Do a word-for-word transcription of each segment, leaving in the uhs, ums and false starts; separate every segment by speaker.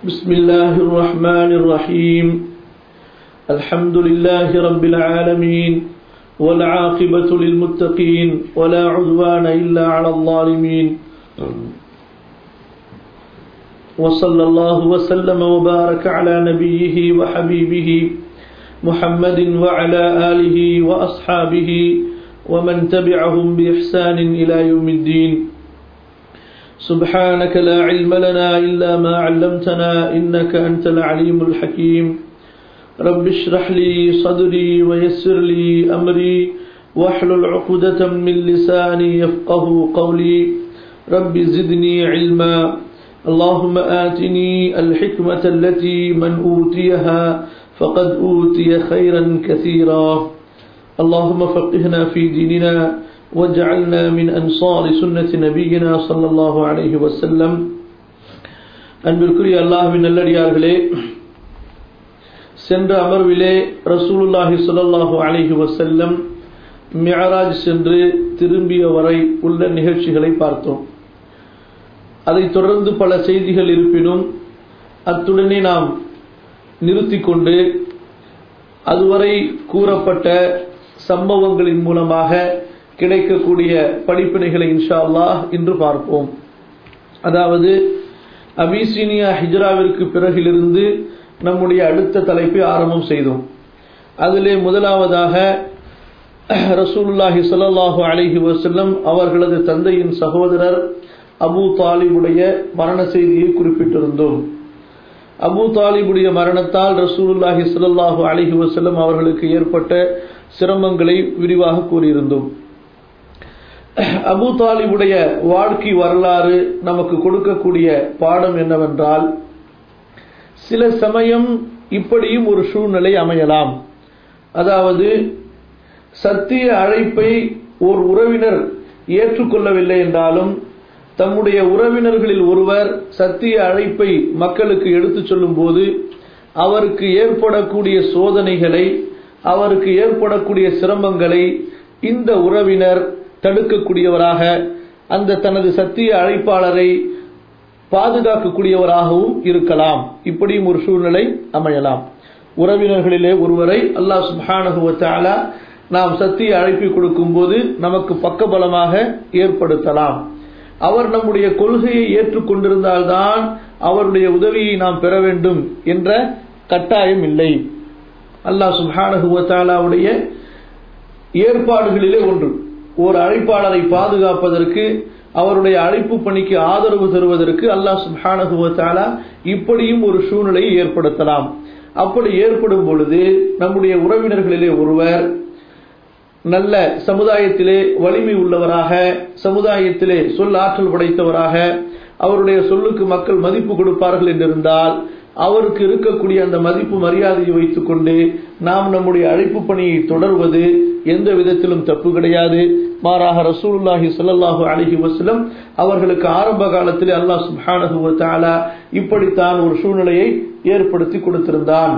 Speaker 1: بسم الله الرحمن الرحيم الحمد لله رب العالمين والعاقبة للمتقين ولا عدوان إلا على الظالمين وصلى الله وسلم وبارك على نبيه وحبيبه محمد وعلى آله وأصحابه ومن تبعهم بإحسان إلى يوم الدين سبحانك لا علم لنا إلا ما علمتنا إنك أنت العليم الحكيم رب اشرح لي صدري ويسر لي أمري واحلل عقدة من لساني يفقه قولي رب زدني علما اللهم آتني الحكمة التي من أوتيها فقد أوتي خيرا كثيرا اللهم فقهنا في ديننا وجعلنا من أنصار سنة نبينا صلى الله عليه وسلم அன்பிற்குரிய அல்லாஹ்வின் நல்லடியார்களே, சென்ற அமர்விலே ரசூலுல்லாஹி ஸல்லல்லாஹு அலைஹி வஸல்லம் மிஅராஜ் சென்று திரும்பிய வரை உள்ள நிகழ்ச்சிகளை பார்த்தோம். அதைத் தொடர்ந்து பல செய்திகள் இருப்பினும் அத்துடனே நாம் நிறுத்திக் கொண்டு அதுவரை கூறப்பட்ட சம்பவங்களின் மூலமாக கிடைக்கக்கூடிய படிப்பினைகளை இன்ஷா அல்லாஹ் இன்று பார்ப்போம். அதாவது அபிசீனியா ஹிஜ்ராவிற்கு பிறகிலிருந்து நம்முடைய அடுத்த தலைப்பை ஆரம்பம் செய்தோம். அதிலே முதலாவதாக ரசூலுல்லாஹி ஸல்லல்லாஹு அலைஹி வஸல்லம் அவர்களது தந்தையின் சகோதரர் அபூ தாலிபுடைய மரண செய்தியை குறிப்பிட்டிருந்தோம். அபூ தாலிபுடைய மரணத்தால் ரசூலுல்லாஹி ஸல்லல்லாஹு அலைஹி வஸல்லம் அவர்களுக்கு ஏற்பட்ட சிரமங்களை விரிவாக கூறியிருந்தோம். அபூ தாலிபுடைய வாழ்க்கை வரலாறு நமக்கு கொடுக்கக்கூடிய பாடம் என்னவென்றால், சில சமயம் இப்படியும் ஒரு சூழ்நிலை அமையலாம். அதாவது சத்திய அழைப்பை ஒரு உறவினர் ஏற்றுக்கொள்ளவில்லை என்றாலும் தம்முடைய உறவினர்களில் ஒருவர் சத்திய அழைப்பை மக்களுக்கு எடுத்துச் சொல்லும் போது அவருக்கு ஏற்படக்கூடிய சோதனைகளை, அவருக்கு ஏற்படக்கூடிய சிரமங்களை இந்த உறவினர் தடுக்கக்கூடியவராக, அந்த தனது சத்திய அழைப்பாளரை பாதுகாக்கக்கூடியவராகவும் இருக்கலாம். இப்படியும் ஒரு சூழ்நிலை அமையலாம். உறவினர்களிலே ஒருவரை அல்லாஹ் சுப்ஹானஹு வ தஆலா நாம் சத்திய அழைப்பை கொடுக்கும் போது நமக்கு பக்கபலமாக ஏற்படுத்தலாம். அவர் நம்முடைய கொள்கையை ஏற்றுக்கொண்டிருந்தால்தான் அவருடைய உதவியை நாம் பெற வேண்டும் என்ற கட்டாயம் இல்லை. அல்லாஹ் சுப்ஹானஹு வ தஆலாவுடைய ஏற்பாடுகளிலே ஒன்று, ஒரு அழைப்பாளரை பாதுகாப்பதற்கு, அவருடைய அழைப்பு பணிக்கு ஆதரவு தருவதற்கு அல்லாஹ் சுப்ஹானஹு வ தஆலா இப்படியும் ஒரு சூழ்நிலையை ஏற்படுத்தலாம். அப்படி ஏற்படும் பொழுது நம்முடைய உறவினர்களிலே ஒருவர் நல்ல சமுதாயத்திலே வலிமை உள்ளவராக, சமுதாயத்திலே சொல் ஆற்றல் படைத்தவராக, அவருடைய சொல்லுக்கு மக்கள் மதிப்பு கொடுப்பார்கள் என்றிருந்தால் அவருக்கு இருக்கக்கூடிய அந்த மதிப்பு மரியாதையை வைத்துக் கொண்டு நாம் நம்முடைய அழைப்பு பணியை தொடர்வது எந்த விதத்திலும் தப்பு கிடையாது. மாறாக ரசூலுல்லாஹி ஸல்லல்லாஹு அலைஹி வஸல்லம் அவர்களுக்கு ஆரம்ப காலத்திலே அல்லாஹ் சுப்ஹானஹு வ தஆலா இப்படித்தான் ஒரு சூழ்நிலையை ஏற்படுத்தி கொடுத்திருந்தான்.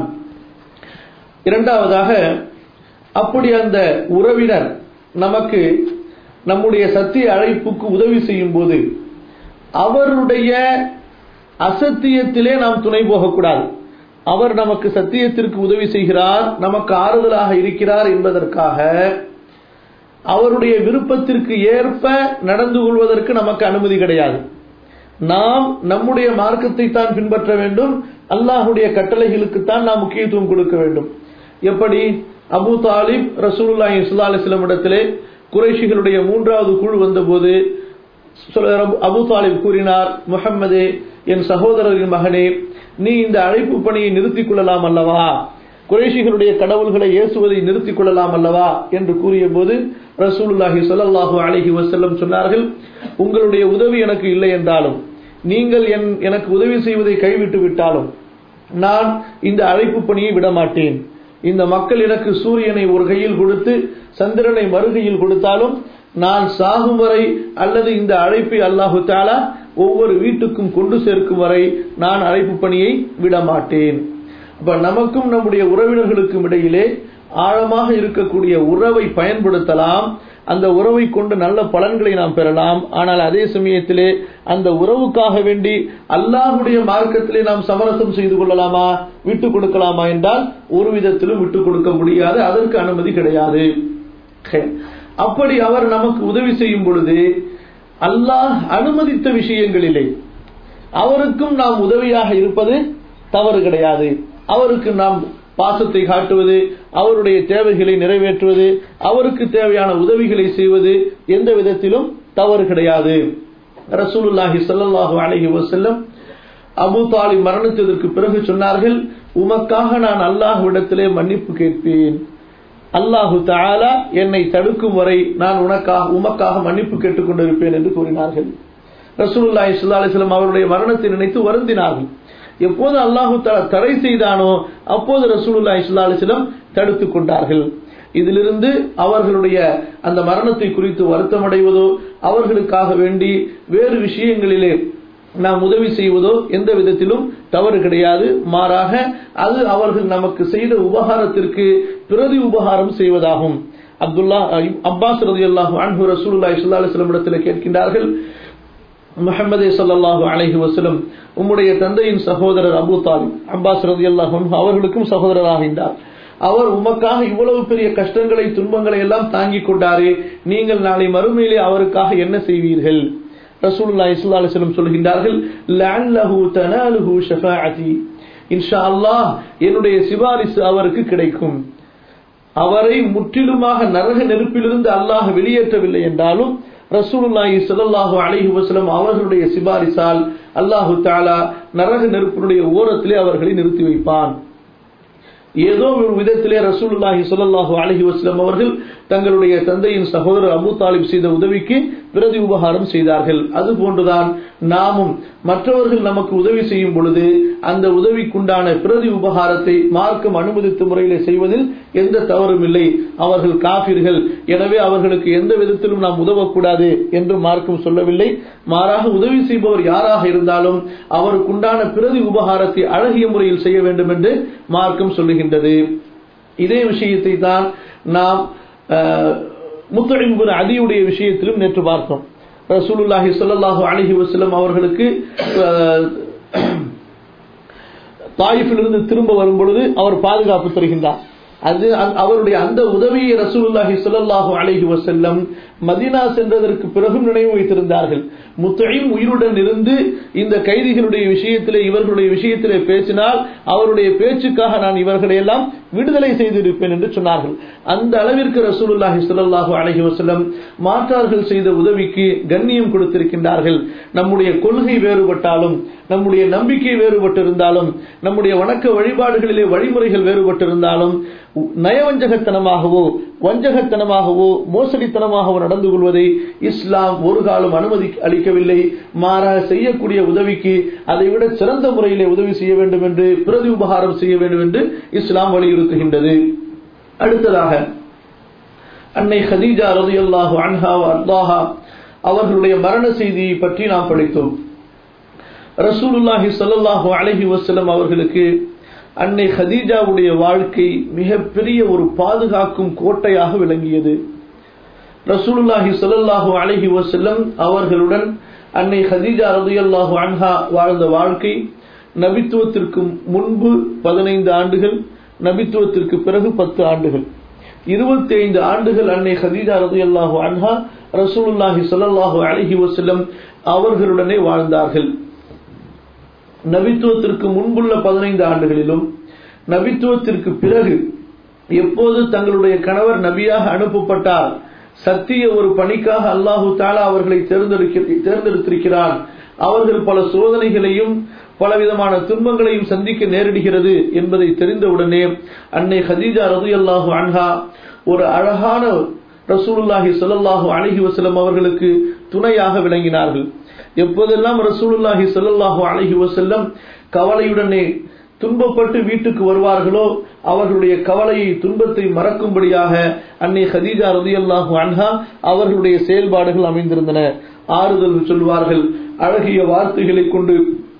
Speaker 1: இரண்டாவதாக, அப்படி அந்த உறவினர் நமக்கு நம்முடைய சத்திய அழைப்புக்கு உதவி செய்யும் போது அவருடைய அசத்தியத்திலே நாம் துணை போகக்கூடாது. அவர் நமக்கு சத்தியத்திற்கு உதவி செய்கிறார், நமக்கு ஆறுதலாக இருக்கிறார் என்பதற்காக அவருடைய விருப்பத்திற்கு ஏற்ப நடந்து கொள்வதற்கு நமக்கு அனுமதி கிடையாது. நாம் நம்முடைய மார்க்கத்தை தான் பின்பற்ற வேண்டும், அல்லாஹ்வுடைய கட்டளைகளுக்குத்தான் நாம் முக்கியத்துவம் கொடுக்க வேண்டும். எப்படி அபூ தாலிப் ரசூலுல்லாஹி ஸல்லல்லாஹு அலைஹி வஸல்லம் இடத்திலே குறைஷிகளுடைய மூன்றாவது குழு வந்தபோது அபூ தாலிப் கூறினார், முஹம்மதே, என் சகோதரரின் மகனே, நீ இந்த அழைப்பு பணியை நிறுத்திக் கொள்ளலாம் அல்லவா, குறைஷிகளுடைய கடவுள்களை ஏசுவதை நிறுத்திக் கொள்ளலாம் அல்லவா என்று கூறிய போது ரசூலுல்லாஹி ஸல்லல்லாஹு அலைஹி வஸல்லம் சொன்னார்கள், உங்களுடைய உதவி எனக்கு இல்லை என்றாலும், நீங்கள் எனக்கு உதவி செய்வதை கைவிட்டு விட்டாலும் நான் இந்த அழைப்பு பணியை விடமாட்டேன். இந்த மக்கள் எனக்கு சூரியனை ஒரு கையில் கொடுத்து சந்திரனை மறுகையில் கொடுத்தாலும் நான் சாகும் வரை அல்லது இந்த அழைப்பை அல்லாஹு தஆலா ஒவ்வொரு வீட்டுக்கும் கொண்டு சேர்க்கும் வரை நான் அழைப்பு பணியை விடமாட்டேன். அப்ப நமக்கும் நம்முடைய உறவினர்களுக்கும் இடையிலே ஆழமாக இருக்கக்கூடிய உறவை பயன்படுத்தலாம். அந்த உறவை கொண்டு நல்ல பலன்களை நாம் பெறலாம். ஆனால் அதே சமயத்திலே அந்த உறவுக்காக வேண்டி அல்லாஹ்வுடைய மார்க்கத்திலே நாம் சமரசம் செய்து கொள்ளலாமா, விட்டுக் கொடுக்கலாமா என்றால் ஒரு விதத்திலும் விட்டுக் கொடுக்க முடியாது, அதற்கு அனுமதி கிடையாது. அப்படி அவர் நமக்கு உதவி செய்யும் பொழுது அல்லாஹ் அனுமதித்த விஷயங்களிலே அவருக்கும் நாம் உதவியாக இருப்பது தவறு கிடையாது. அவருக்கு நாம் பாசத்தை காட்டுவது, அவருடைய தேவைகளை நிறைவேற்றுவது, அவருக்கு தேவையான உதவிகளை செய்வது எந்த விதத்திலும் தவறு கிடையாது. ரசூலுல்லாஹி ஸல்லல்லாஹு அலைஹி வஸல்லம் அபூ தாலிப் மரணத்திற்கு பிறகு சொன்னார்கள், உமக்காக நான் அல்லாஹ்விடத்திலே மன்னிப்பு கேட்பேன், அல்லாஹு தஆலா என்னை தடுக்கும் வரை நான் உனக்காக உமக்காக மன்னிப்பு கேட்டுக் கொண்டிருப்பேன் என்று கூறினார்கள். ரசூலுல்லாஹி ஸல்லல்லாஹு அலைஹி வஸல்லம் அவருடைய மரணத்தை நினைத்து வருந்தினார்கள். எப்போது அல்லாஹு தஆலா தடை செய்தானோ அப்போது ரசூலுல்லாஹி ஸல்லல்லாஹு அலைஹி வஸல்லம் தடுத்துக் கொண்டார்கள். இதிலிருந்து அவர்களுடைய அந்த மரணத்தை குறித்து வருத்தமடைவதோ அவர்களுக்காக வேண்டி வேறு விஷயங்களிலே நாம் உதவி செய்வதோ எந்த விதத்திலும் தவறு கிடையாது. மாறாக அது அவர்கள் நமக்கு செய்த உபகாரத்திற்கு பிரதி உபகாரம் செய்வதாகும். அப்துல்லா அப்பாஸ் ரலியல்லாஹு அன்ஹு ரசூலுல்லாஹி ஸல்லல்லாஹு அலைஹி வஸல்லம் இடத்தில் கேட்கின்றார்கள், முஹம்மதே ஸல்லல்லாஹு அலைஹி வஸல்லம் உம்முடைய தந்தையின் சகோதரர் அபூ தாலிப் அப்பாஸ் ரலியல்லாஹு அன்ஹு அவர்களுக்கும் சகோதரராகின்றார். அவர் உமக்காக இவ்வளவு பெரிய கஷ்டங்களை துன்பங்களை எல்லாம் தாங்கிக் கொண்டாரே, நீங்கள் நாளை மறுமையிலே அவருக்காக என்ன செய்வீர்கள்? ரசூலுல்லாஹி ஸல்லல்லாஹு அலைஹி வஸல்லம் சொல்கின்றார்கள், லஅல்லஹு தனாலுஹு ஷஃபாஅதி, இன்ஷா அல்லாஹ் என்னுடைய சிபாரிசு அவருக்கு கிடைக்கும். அவரை முற்றிலுமாக நரக நெருப்பிலிருந்து அல்லாஹ் வெளியேற்றவில்லை என்றாலும் ரசூலுல்லாஹி ஸல்லல்லாஹு அலைஹி வஸல்லம் அவர்களுடைய சிபாரிசால் அல்லாஹு தஆலா நரக நெருப்பினுடைய ஓரத்திலே அவர்களை நிறுத்தி வைப்பான். ஏதோ ஒரு விதத்திலே ரசூலுல்லாஹி ஸல்லல்லாஹு அலைஹி வஸல்லம் அவர்கள் தங்களுடைய தந்தையின் சகோதரர் அபூ தாலிப் செய்த உதவிக்கு பிரதி உபகாரம் செய்தார்கள். அதுபோன்றுதான் நாமும் மற்றவர்கள் நமக்கு உதவி செய்யும் பொழுது அந்த உதவிக்குண்டான பிரதி உபகாரத்தை மார்க்கம் அனுமதித்த முறையிலே செய்வதில் எந்த தவறும் இல்லை. அவர்கள் காஃபிர்கள், எனவே அவர்களுக்கு எந்த விதத்திலும் நாம் உதவக்கூடாது என்று மார்க்கம் சொல்லவில்லை. மாறாக உதவி செய்பவர் யாராக இருந்தாலும் அவருக்குண்டான பிரதி உபகாரத்தை அழகிய முறையில் செய்ய வேண்டும் என்று மார்க்கம் சொல்லுகின்றது. இதே விஷயத்தை தான் நாம் முத்இம் பின் அதியுடைய விஷயத்திலும் நேற்று பார்த்தோம். ரசூலுல்லாஹி ஸல்லல்லாஹு அலைஹி வஸல்லம் அவர்களுக்கு தாயிஃபிலிருந்து திரும்ப வரும் பொழுது அவர் பாதுகாப்பு தருகின்றார். அது அவருடைய அந்த உதவியை ரசூலுல்லாஹி ஸல்லல்லாஹு அலைஹி வஸல்லம் மதீனா சென்றதற்கு பிறகும் நினைவு வைத்திருந்தார்கள். முத்இம் உயிருடன் இருந்து இந்த கைதிகளுடைய விஷயத்திலே இவர்களுடைய விஷயத்திலே பேசினால் அவருடைய பேச்சுக்காக நான் இவர்களை எல்லாம் விடுதலை செய்திருப்பேன் என்று சொன்னார்கள். அந்த அளவிற்கு ரசூலுல்லாஹி ஸல்லல்லாஹு அலைஹி வஸல்லம் மாற்றார்கள் செய்த உதவிக்கு கண்ணியம் கொடுத்திருக்கின்றார்கள். நம்முடைய கொள்கை வேறுபட்டாலும், நம்முடைய நம்பிக்கை வேறுபட்டிருந்தாலும், நம்முடைய வணக்க வழிபாடுகளிலே வழிமுறைகள் வேறுபட்டிருந்தாலும் நயவஞ்சகத்தனமாகவோ வஞ்சகத்தனமாகவோ மோசடித்தனமாகவோ நடந்து கொள்வதை இஸ்லாம் ஒரு காலம் அனுமதி அளிக்கவில்லை. மாறாக செய்யக்கூடிய உதவிக்கு அதைவிட சிறந்த முறையிலே உதவி செய்ய வேண்டும் என்று பிரதி உபகாரம் செய்ய வேண்டும் என்று இஸ்லாம் வலியுறுத்துகின்றது. அடுத்ததாக அன்னை ஹதீஜா ரலியல்லாஹு அன்ஹா வ அர்தாஹா அவர்களுடைய மரண செய்தியை பற்றி நாம் படித்தோம். ரசூலுல்லாஹி ஸல்லல்லாஹு அலைஹி வஸல்லம் அவர்களுக்கு அன்னை ஹதீஜாவுடைய வாழ்க்கை மிகப்பெரிய ஒரு பாதுகாக்கும் கோட்டையாக விளங்கியது. ரசூலுல்லாஹி ஸல்லல்லாஹு அலைஹி வஸல்லம் அவர்களுடன் அன்னை ஹதீஜா ரலியல்லாஹு அன்ஹா வாழ்ந்த வாழ்க்கை நபித்துவத்திற்கு முன்பு பதினைந்து ஆண்டுகள், நபித்துவத்திற்கு பிறகு பத்து ஆண்டுகள், இருபத்தி ஐந்து ஆண்டுகள் அன்னை ஹதீஜா ரலியல்லாஹு அன்ஹா ரசூலுல்லாஹி ஸல்லல்லாஹு அலைஹி வஸல்லம் அவர்களுடனே வாழ்ந்தார்கள். நபித்துவத்திற்கு முன்புள்ள பதினைந்து ஆண்டுகளிலும் நபித்துவத்திற்கு பிறகு எப்போது தங்களுடைய கணவர் நபியாக அனுப்பப்பட்டார், சத்திய ஒரு பணிக்காக அல்லாஹு தஆலா அவர்களை தேர்ந்தெடுத்திருக்கிறார், அவர்கள் பல சோதனைகளையும் பலவிதமான துன்பங்களையும் சந்திக்க நேரிடுகிறது என்பதை தெரிந்தவுடனே அன்னை ஹதீஜா ரலியல்லாஹு அன்ஹா ஒரு அழகான ரசூலுல்லாஹி ஸல்லல்லாஹு அலைஹி வஸல்லம் அவர்களுக்கு துணையாக விளங்கினார்கள். எப்போதெல்லாம் ரசூலுல்லாஹி ஸல்லல்லாஹு அலைஹி வஸல்லம் கவலையுடனே துன்பப்பட்டு வீட்டுக்கு வருவார்களோ அவர்களுடைய கவலையை துன்பத்தை மறக்கும்படியாக அன்னை ஹதீஜா ரலியல்லாஹு அன்ஹா அவர்களுடைய செயல்பாடுகள் அமைந்திருந்தன. ஆறுதல் சொல்வார்கள், அழகிய வார்த்தைகளை கொண்டு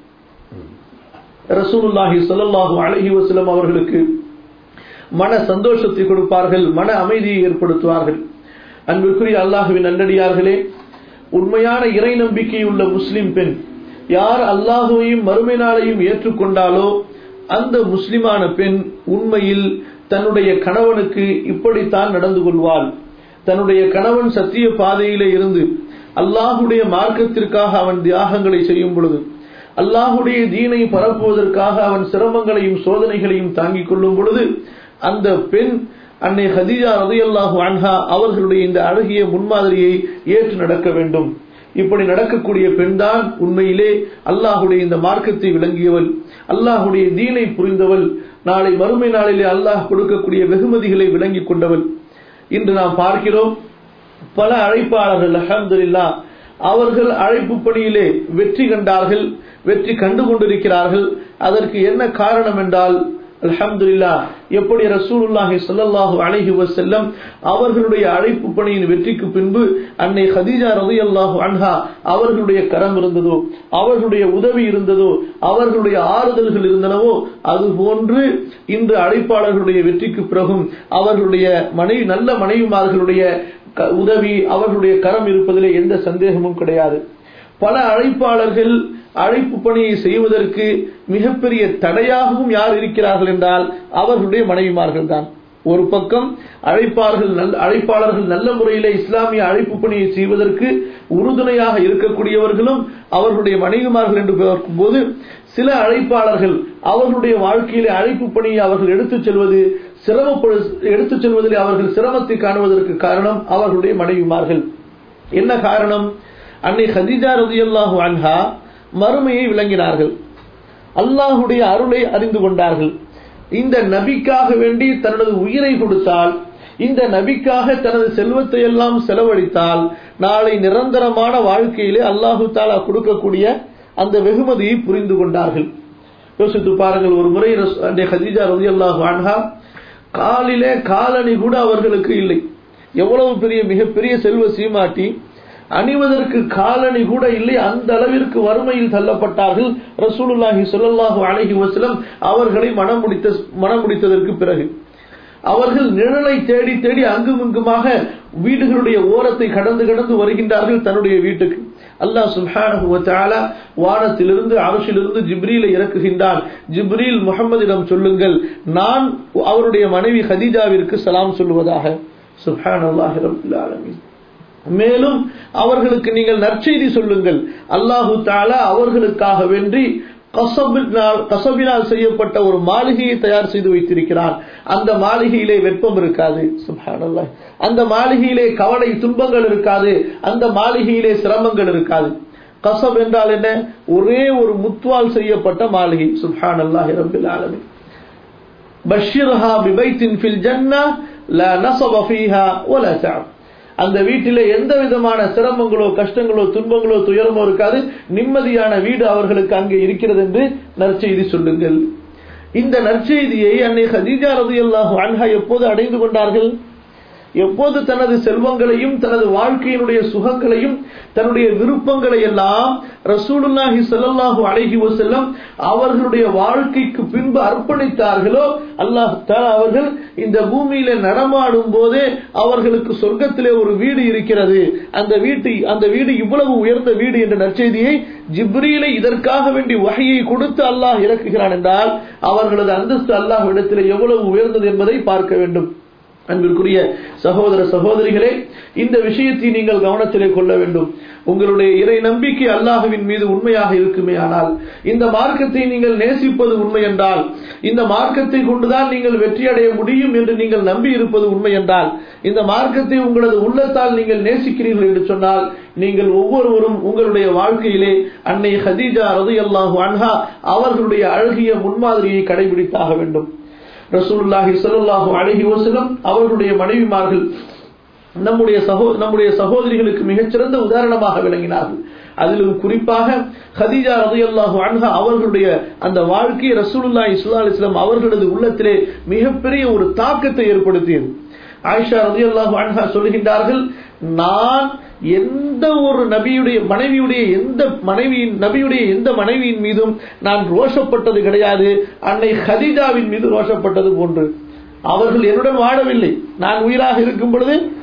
Speaker 1: ரசூலுல்லாஹி ஸல்லல்லாஹு அலைஹி வஸல்லம் அவர்களுக்கு மன சந்தோஷத்தை கொடுப்பார்கள், மன அமைதியை ஏற்படுத்துவார்கள். அன்பிற்குரிய அல்லாஹ்வின் நல்லடியார்களே, உண்மையான இறை நம்பிக்கையுள்ள முஸ்லிம் பெண் யார் அல்லாஹுவையும் மறுமை நாளையும் ஏற்றுக்கொண்டாலோ அந்த முஸ்லிமான பெண் உண்மையில் தன்னுடைய கணவனுக்கு இப்படித்தான் நடந்து கொள்வாள். தன்னுடைய கணவன் சத்திய பாதையிலே இருந்து அல்லாஹுடைய மார்க்கத்திற்காக அவன் தியாகங்களை செய்யும் பொழுது, அல்லாஹுடைய தீனை பரப்புவதற்காக அவன் சிரமங்களையும் சோதனைகளையும் தாங்கிக் கொள்ளும் பொழுது, அந்த பெண் அன்னை ஹதீஜா ரலியல்லாஹு அன்ஹா அவர்களுடைய இந்த அழகிய முன்மாதிரியை ஏற்று நடக்க வேண்டும். இப்படி நடக்கக்கூடிய பெண்தான் உண்மையிலே அல்லாஹுடைய இந்த மார்க்கத்தை விளங்கியவள், அல்லாஹுடைய தீனை புரிந்தவள், நாளை மறுமை நாளிலே அல்லாஹ் கொடுக்கக்கூடிய வெகுமதிகளை விளங்கிக் கொண்டவள். இன்று நாம் பார்க்கிறோம், பல அழைப்பாளர்கள் அல்ஹம்துலில்லாஹ் அவர்கள் அழைப்பு பணியிலே வெற்றி கண்டார்கள், வெற்றி கண்டு கொண்டிருக்கிறார்கள். அதற்கு என்ன காரணம் என்றால், அல்ஹம்துலில்லாஹ் எப்படி ரசூலுல்லாஹி ஸல்லல்லாஹு அலைஹி வஸல்லம் அவர்களுடைய அழைப்பு பணியின் வெற்றிக்கு பின்பு அன்னை ஹதீஜா ரலியல்லாஹு அன்ஹா அவர்களுடைய கரம் இருந்ததோ, அவர்களுடைய உதவி இருந்ததோ, அவர்களுடைய ஆறுதல்கள் இருந்தனவோ, அதுபோன்று இன்று அழைப்பாளர்களுடைய வெற்றிக்கு பிறகும் அவர்களுடைய மனைவி நல்ல மனைவிமார்களுடைய உதவி, அவர்களுடைய கரம் இருப்பதிலே எந்த சந்தேகமும் கிடையாது. பல அழைப்பாளர்கள் அழைப்பு பணியை செய்வதற்கு மிகப்பெரிய தடையாகவும் யார் இருக்கிறார்கள் என்றால் அவர்களுடைய மனைவிமார்கள் தான். ஒரு பக்கம் அழைப்பாளர்கள் அழைப்பாளர்கள் நல்ல முறையிலே இஸ்லாமிய அழைப்பு பணியை செய்வதற்கு உறுதுணையாக இருக்கக்கூடியவர்களும் அவர்களுடைய மனைவிமார்கள் என்று பார்க்கும்போது, சில அழைப்பாளர்கள் அவர்களுடைய வாழ்க்கையிலே அழைப்பு பணியை அவர்கள் எடுத்துச் செல்வது சிரமப்படு எடுத்துச் செல்வதிலே அவர்கள் சிரமத்தை காணுவதற்கு காரணம் அவர்களுடைய மனைவிமார்கள். என்ன காரணம்? அன்னை ஹதீஜா ரலியல்லாஹு அன்ஹா மறுமையை விளங்கினார்கள், அல்லாஹுடைய அருளை அறிந்து கொண்டார்கள். இந்த நபிக்காக வேண்டி தனது உயிரை கொடுத்தால், இந்த நபிக்காக தனது செல்வத்தை எல்லாம் செலவழித்தால், நாளை நிரந்தரமான வாழ்க்கையிலே அல்லாஹு தஆலா கொடுக்கக்கூடிய அந்த வெகுமதியை புரிந்து கொண்டார்கள். யோசித்து பாருங்கள், ஒரு முறை அன்னை ஹதீஜா ரலியல்லாஹு அன்ஹா காலிலே காலணி கூட அவர்களுக்கு இல்லை. எவ்வளவு பெரிய மிகப்பெரிய செல்வ சீமாட்டி, அணிவதற்கு காலணி கூட இல்லை. அந்த அளவிற்கு வறுமையில் தள்ளப்பட்டார்கள். ரசூலுல்லாஹி ஸல்லல்லாஹு அலைஹி வஸல்லம் அவர்களை மனம் முடித்த மனம் முடித்ததற்கு பிறகு அவர்கள் நிழலை தேடி தேடி அங்கும் இங்குமாக வீடுகளுடைய ஓரத்தை கடந்து கடந்து வருகின்றார்கள் தன்னுடைய வீட்டுக்கு. அல்லாஹ் சுப்ஹானஹு வ தஆலா வானத்திலிருந்து அர்ஷிலிருந்து ஜிப்ரீலை இறக்குகின்றான். ஜிப்ரீல் முஹம்மதிடம் சொல்லுங்கள், நான் அவருடைய மனைவி ஹதீஜாவிற்கு சலாம் சொல்லுவதாக. சுப்ஹானல்லாஹி ரப்பில் ஆலமீன். மேலும் அவர்களுக்கு நீங்கள் நற்செய்தி சொல்லுங்கள், அல்லாஹு தஆலா அவர்களுக்காக வென்றி கஸபினால் கஸபினால் செய்யப்பட்ட ஒரு மாளிகையை தயார் செய்து வைத்திருக்கிறான். அந்த மாளிகையிலே வெப்பம் இருக்காது. சுப்ஹானல்லாஹ். அந்த மாளிகையிலே கவலை துன்பங்கள் இருக்காது. அந்த மாளிகையிலே சிரமங்கள் இருக்காது. கஸப் என்றால் என்ன? ஒரே ஒரு முத்துவால் செய்யப்பட்ட மாளிகை. சுப்ஹானல்லாஹி ரப்பில் ஆலமீன். பஷ்ஷிர்ஹா பிபைத்தின் ஃபில் ஜன்னah லா நஸப ஃபீஹா வலா தஅப். அந்த வீட்டிலே எந்த விதமான சிரமங்களோ கஷ்டங்களோ துன்பங்களோ துயரமோ இருக்காது. நிம்மதியான வீடு அவர்களுக்கு அங்கே இருக்கிறது என்று நற்செய்தி சொல்லுங்கள். இந்த நற்செய்தியை அன்னை ஹதீஜா ரலியல்லாஹு அன்ஹா எப்போது அடைந்து கொண்டார்கள்? எப்போது தனது செல்வங்களையும் தனது வாழ்க்கையினுடைய சுகங்களையும் தன்னுடைய விருப்பங்களை எல்லாம் ரசூலுல்லாஹி ஸல்லல்லாஹு அலைஹி வஸல்லம் அவர்களுடைய வாழ்க்கைக்கு பின்பு அர்ப்பணித்தார்களோ, அல்லாஹ் தஆலா அவர்கள் இந்த பூமியில நடமாடும் போதே அவர்களுக்கு சொர்க்கத்திலே ஒரு வீடு இருக்கிறது, அந்த வீட்டு அந்த வீடு இவ்வளவு உயர்ந்த வீடு என்ற நற்செய்தியை ஜிப்ரீலை இதற்காக வேண்டி வஹையை கொடுத்து அல்லாஹ் இறக்குகிறான் என்றால் அவர்களது அந்தஸ்து அல்லாஹ் இடத்திலே எவ்வளவு உயர்ந்தது என்பதை பார்க்க வேண்டும். அன்பிற்குரிய சகோதர சகோதரிகளே, இந்த விஷயத்தை நீங்கள் கவனத்திலே கொள்ள வேண்டும். உங்களுடைய இறை நம்பிக்கை அல்லாஹ்வின் மீது உண்மையாக இருக்குமே ஆனால், இந்த மார்க்கத்தை நீங்கள் நேசிப்பது உண்மை என்றால், இந்த மார்க்கத்தை கொண்டுதான் நீங்கள் வெற்றி அடைய முடியும் என்று நீங்கள் நம்பி இருப்பது உண்மை என்றால், இந்த மார்க்கத்தை உங்களது உள்ளத்தால் நீங்கள் நேசிக்கிறீர்கள் என்று சொன்னால், நீங்கள் ஒவ்வொருவரும் உங்களுடைய வாழ்க்கையிலே அன்னை ஹதீஜா ரலியல்லாஹு அன்ஹா அவர்களுடைய அழகிய முன்மாதிரியை கடைபிடித்தாக வேண்டும். ரசூலுல்லாஹி ஸல்லல்லாஹு அலைஹி வஸல்லம் அவர்களுடைய மனைவிமார்கள் நம்முடைய சகோ நம்முடைய சகோதரிகளுக்கு மிகச்சிறந்த உதாரணமாக விளங்கினார்கள். அதிலும் குறிப்பாக ஹதீஜா ரலியல்லாஹு அன்ஹா அவர்களுடைய அந்த வாழ்க்கை ரசூலுல்லாஹி ஸல்லல்லாஹு அலைஹி வஸல்லம் அவர்களது உள்ளத்திலே மிகப்பெரிய ஒரு தாக்கத்தை ஏற்படுத்தியது. ஆயிஷா ரலியல்லாஹு அன்ஹா சொல்கின்றார்கள், நான் எந்த ஒரு நபியுடைய மனைவியுடைய எந்த மனைவியின் நபியுடைய எந்த மனைவியின் மீதும் நான் ரோஷப்பட்டது கிடையாது, அன்னை ஹதீஜாவின் மீது ரோஷப்பட்டது போன்று. அவர்கள் என்னுடன் வாழவில்லை, நான் உயிராக இருக்கும் பொழுது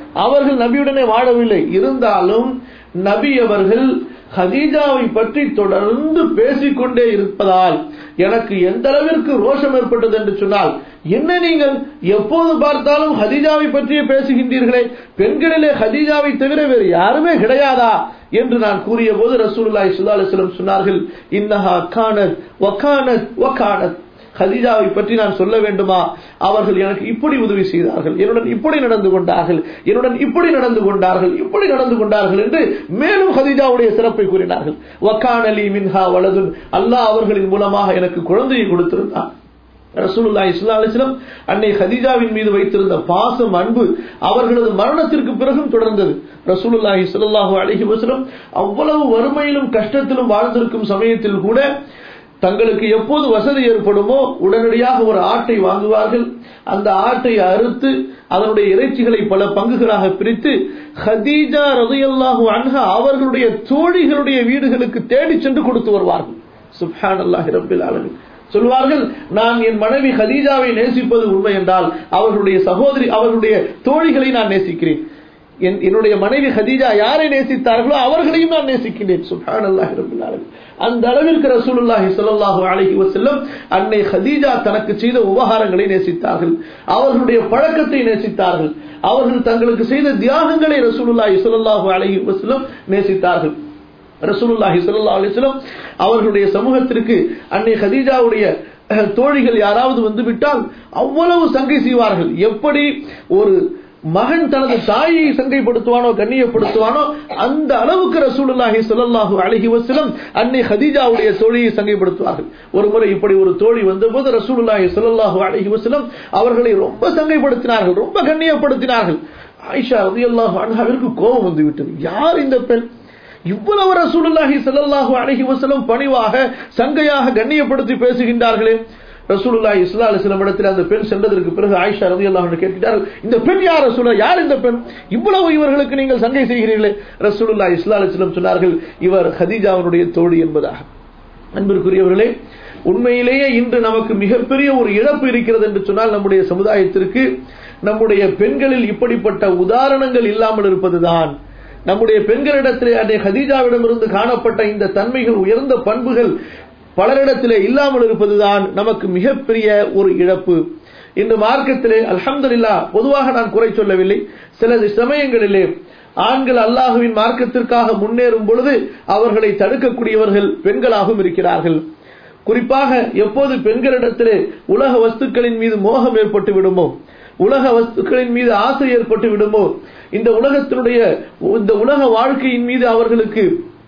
Speaker 1: அவர்கள் நபியுடனே வாழவில்லை. இருந்தாலும் நபி அவர்கள் ஹதீஜாவை பற்றி தொடர்ந்து பேசிக்கொண்டே இருப்பதால் எனக்கு எந்த அளவிற்கு ரோஷம் ஏற்பட்டது என்று சொன்னால், என்ன நீங்கள் எப்போது பார்த்தாலும் ஹதீஜாவை பற்றியே பேசுகின்றீர்களே, பெண்களிலே ஹதீஜாவை தவிர வேறு யாருமே கிடையாதா என்று நான் கூறிய போது ரசூலுல்லாஹி ஸல்லல்லாஹு அலைஹி வஸல்லம் சொன்னார்கள், இன்னஹா கானத் வகானத் வகானத். ஹதீஜாவை பற்றி நான் சொல்ல வேண்டுமா, அவர்கள் எனக்கு இப்படி உதவி செய்தார்கள், என்னுடன் இப்படி நடந்து கொண்டார்கள், என்னுடன் இப்படி நடந்து கொண்டார்கள், இப்படி நடந்து கொண்டார்கள் என்று மேலும் ஹதீஜாவுடைய சிறப்பை கூறினார்கள். வகானலி மின்ஹா வலதுன், அல்லாஹ் அவர்களின் மூலமாக எனக்கு குழந்தையை கொடுத்திருந்தார். ரசூலுல்லாஹி ஸல்லல்லாஹு அலைஹி வஸல்லம் அன்னை ஹதீஜாவின் மீது வைத்திருந்த பாசம், அன்பு அவர்களது மரணத்திற்கு பிறகும் தொடர்ந்தது. ரசூலுல்லாஹி ஸல்லல்லாஹு அலைஹி வஸல்லம் அவ்வளவு வறுமையிலும் கஷ்டத்திலும் வாழ்ந்திருக்கும் சமயத்தில் கூட தங்களுக்கு எப்போது வசதி ஏற்படுமோ உடனடியாக ஒரு ஆட்டை வாங்குவார்கள். அந்த ஆட்டை அறுத்து அதனுடைய இறைச்சிகளை பல பங்குகளாக பிரித்து ஹதீஜா ரலியல்லாஹு அன்ஹா அவர்களுடைய தோழிகளுடைய வீடுகளுக்கு தேடி சென்று கொடுத்து வருவார்கள். சுப்ஹானல்லாஹி ரப்பில் ஆலமீன். சொல்வார்கள், நான் என் மனைவி ஹதீஜாவை நேசிப்பது உண்மை என்றால் அவர்களுடைய சகோதரி அவர்களுடைய தோழிகளை நான் நேசிக்கிறேன். என்னுடைய மனைவி ஹதீஜா யாரை நேசித்தார்களோ அவர்களையும் நான் நேசிக்கிறேன். சுப்ஹானல்லாஹி ரப்பில் ஆலமீன். அந்த அளவிற்கு ரசூலுல்லாஹி ஸல்லல்லாஹு அலைஹி வஸல்லம் அன்னை ஹதீஜா தனக்கு செய்த உபகாரங்களை நேசித்தார்கள், அவர்களுடைய பழக்கத்தை நேசித்தார்கள், அவர்கள் தங்களுக்கு செய்த தியாகங்களை ரசூலுல்லாஹி ஸல்லல்லாஹு அலைஹி வஸல்லம் நேசித்தார்கள். ரசூலுல்லாஹி ஸல்லல்லாஹு அலைஹி வஸல்லம் அவர்களுடைய சமூகத்திற்கு அன்னை ஹதீஜாவுடைய தோழிகள் யாராவது வந்துவிட்டால் அவ்வளவு சங்கை செய்வார்கள். எப்படி ஒரு மகன் தனது தாயை சங்கைப்படுத்துவானோ கண்ணியப்படுத்துவானோ அந்த அளவுக்கு ரசூலுல்லாஹி ஸல்லல்லாஹு அலைஹி வஸல்லம் அன்னை ஹதீஜாவுடைய தோழியை சங்கைப்படுத்துவார்கள். ஒரு முறை இப்படி ஒரு தோழி வந்தபோது ரசூலுல்லாஹி ஸல்லல்லாஹு அலைஹி வஸல்லம் அவர்களை ரொம்ப சங்கைப்படுத்தினார்கள், ரொம்ப கண்ணியப்படுத்தினார்கள். ஆயிஷா ரலியல்லாஹு அன்ஹாவிற்கு கோபம் வந்துவிட்டது. யார் இந்த பெண், இவ்வளவு ரசூலுல்லாஹி ஸல்லல்லாஹு அலைஹி வஸல்லம் பணிவாக சங்கையாக கண்ணியப்படுத்தி பேசுகின்றார்களே. ரசூலுல்லாஹி ஸல்லல்லாஹு அலைஹி வஸல்லம் இடத்தில் அந்த பெண் சென்றதற்கு பிறகு ஆயிஷா ரலியல்லாஹு அன்ஹா கேட்கிறார்கள், இந்த பெண் யார் ரசூலுல்லாஹ், யார் இந்த பெண், இவ்வளவு இவர்களுக்கு நீங்கள் சங்கை செய்கிறீர்களே. ரசூலுல்லாஹி ஸல்லல்லாஹு அலைஹி வஸல்லம் சொன்னார்கள், இவர் ஹதீஜாவுடைய தோழி என்பதாக. அன்பிற்குரியவர்களே, உண்மையிலேயே இன்று நமக்கு மிகப்பெரிய ஒரு இழப்பு இருக்கிறது என்று சொன்னால் நம்முடைய சமுதாயத்திற்கு நம்முடைய பெண்களில் இப்படிப்பட்ட உதாரணங்கள் இல்லாமல் இருப்பதுதான். நம்முடைய பெண்களிடத்திலே அன்னை ஹதீஜாவிடமிருந்து காணப்பட்ட இந்த தன்மைகள், உயர்ந்த பண்புகள் பலரிடத்திலே இல்லாமல் இருப்பதுதான் நமக்கு மிகப்பெரிய ஒரு இழப்பு. இந்த மார்க்கத்திலே அல்ஹம்துலில்லாஹ், பொதுவாக நான் குறை சொல்லவில்லை, சில சமயங்களிலே ஆண்கள் அல்லாஹுவின் மார்க்கத்திற்காக முன்னேறும் பொழுது அவர்களை தடுக்கக்கூடியவர்கள் பெண்களாகவும் இருக்கிறார்கள். குறிப்பாக எப்போது பெண்களிடத்திலே உலக வஸ்துக்களின் மீது மோகம் ஏற்பட்டு விடுமோ, உலக வஸ்துக்களின் மீது ஆசை ஏற்பட்டு விடுமோ, இந்த உலகத்தினுடைய இந்த உலக வாழ்க்கையின் மீது அவர்களுக்கு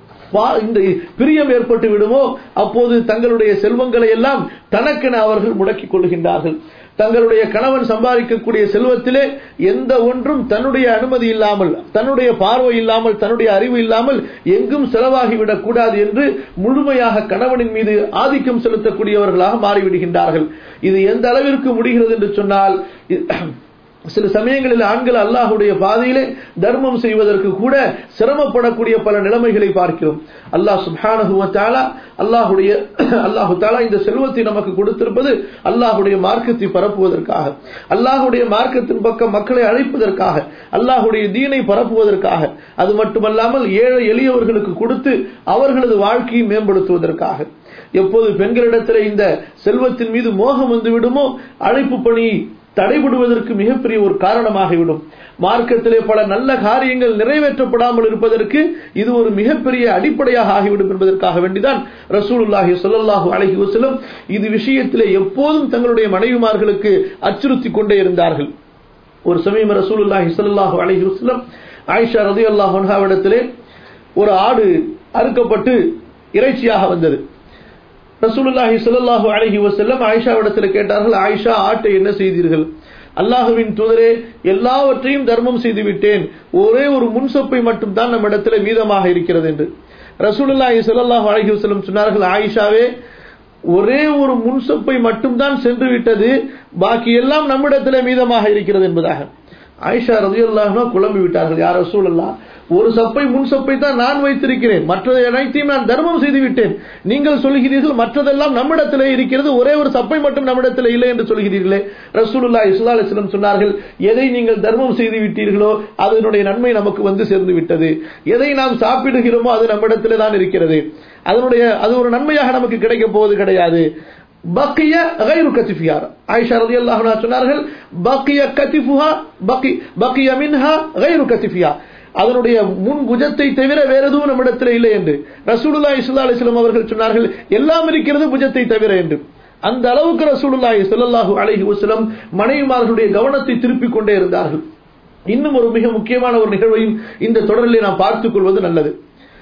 Speaker 1: இந்த பிரியம் ஏற்பட்டு விடுமோ, அப்போது தங்களுடைய செல்வங்களை எல்லாம் தனக்கென அவர்கள் முடக்கிக் கொள்கின்றார்கள். தங்களுடைய கணவன் சம்பாதிக்கக்கூடிய செல்வத்திலே எந்த ஒன்றும் தன்னுடைய அனுமதி இல்லாமல், தன்னுடைய பார்வை இல்லாமல், தன்னுடைய அறிவு இல்லாமல் எங்கும் செலவாகிவிடக் கூடாது என்று முழுமையாக கணவனின் மீது ஆதிக்கம் செலுத்தக்கூடியவர்களாக மாறிவிடுகின்றார்கள். இது எந்த அளவிற்கு முடிகிறது என்று சொன்னால், சில சமயங்களில் ஆண்கள் அல்லாஹுடைய பாதையிலே தர்மம் செய்வதற்கு கூட சிரமப்படக்கூடிய பல நிலைமைகளை பார்க்கிறோம். அல்லாஹ் சுப்ஹானஹு வ தஆலா அல்லாஹுடைய அல்லாஹு தஆலா இந்த செல்வத்தை நமக்கு கொடுத்திருப்பது அல்லாஹுடைய மார்க்கத்தை பரப்புவதற்காக, அல்லாஹுடைய மார்க்கத்தின் பக்கம் மக்களை அழைப்பதற்காக, அல்லாஹுடைய தீனை பரப்புவதற்காக, அது மட்டுமல்லாமல் ஏழை எளியவர்களுக்கு கொடுத்து அவர்களது வாழ்க்கையை மேம்படுத்துவதற்காக. எப்போது பெண்களிடத்தில் இந்த செல்வத்தின் மீது மோகம் வந்து விடுமோ, அழைப்பு பணி தடைபடுவதற்கு மிகப்பெரிய ஒரு காரணமாகிவிடும். மார்க்கத்திலே பல நல்ல காரியங்கள் நிறைவேற்றப்படாமல் இருப்பதற்கு இது ஒரு மிகப்பெரிய அடிப்படையாக ஆகிவிடும் என்பதற்காக வேண்டிதான் ரசூலுல்லாஹி ஸல்லல்லாஹு அலைஹி வஸல்லம் இது விஷயத்திலே எப்போதும் தங்களுடைய மனைவிமார்களுக்கு அச்சுறுத்திக் கொண்டே இருந்தார்கள். ஒரு சமயம் ரசூலுல்லாஹி ஸல்லல்லாஹு அலைஹி வஸல்லம் ஆயிஷா ரலியல்லாஹு அன்ஹாவிடத்திலே ஒரு ஆடு அறுக்கப்பட்டு இறைச்சியாக வந்தது. ரசூலுல்லாஹி ஸல்லல்லாஹு அலைஹி வஸல்லம் ஆயிஷாவிடத்தில் கேட்டார்கள், ஆயிஷா, ஆட்டை என்ன செய்தீர்கள்? அல்லாஹுவின் தூதரே, எல்லாவற்றையும் தர்மம் செய்து விட்டேன், ஒரே ஒரு முன்சொப்பை மட்டும் தான் நம்ம இடத்துல மீதமாக இருக்கிறது என்று. ரசூலுல்லாஹி ஸல்லல்லாஹு அலைஹி வஸல்லம் சொன்னார்கள், ஆயிஷாவே, ஒரே ஒரு முன்சொப்பை மட்டும்தான் சென்று விட்டது, பாக்கி எல்லாம் நம்மிடத்தில் மீதமாக இருக்கிறது என்பதாக. ஆயிஷா ரலியல்லாஹு அன்ஹா குழம்பி விட்டார்கள். யா ரசூலல்லாஹ், ஒரு சப்பை முன் சப்பை தான் நான் வைத்திருக்கிறேன், மற்றதை அனைத்தையும் நான் தர்மம் செய்து விட்டேன். நீங்கள் சொல்கிறீர்கள் மற்றதெல்லாம் நம்மிடத்திலே இருக்கிறது, ஒரே ஒரு சப்பை மட்டும் நம்மிடத்திலே இல்லை என்று சொல்கிறீர்களே. ரசூலுல்லாஹி ஸல்லல்லாஹு அலைஹி வஸல்லம் சொன்னார்கள், எதை நீங்கள் தர்மம் செய்து விட்டீர்களோ அதனுடைய நன்மை நமக்கு வந்து சேர்ந்து விட்டது. எதை நாம் சாப்பிடுகிறோமோ அது நம்மிடத்திலே தான் இருக்கிறது, அதனுடைய அது ஒரு நன்மையாக நமக்கு கிடைக்க போவது கிடையாது. பக்கிய கைரு கத்திஃபியா, ஆயிஷா ரலியல்லாஹு அன்ஹா சொன்னார்கள், பக்கிய கத்திஃபுஹா பக்கி பக்கிய மின்ஹா கைரு கத்திஃபியா, அதனுடைய முன் புஜத்தை தவிர வேற எதுவும் நம்மிடத்தில் இல்லை என்று ரசூலுல்லாஹி ஸல்லல்லாஹு அலைஹி வஸல்லம் அவர்கள் சொன்னார்கள். எல்லாம் இருக்கிறது புஜத்தை தவிர என்று. அந்த அளவுக்கு ரசூலுல்லாஹி ஸல்லல்லாஹு அலைஹி வஸல்லம் மனைவிமார்களுடைய கவனத்தை திருப்பிக் கொண்டே இருந்தார்கள். இன்னும் ஒரு மிக முக்கியமான ஒரு நிகழ்வையும் இந்த தொடரிலே நாம் பார்த்துக் கொள்வது நல்லது.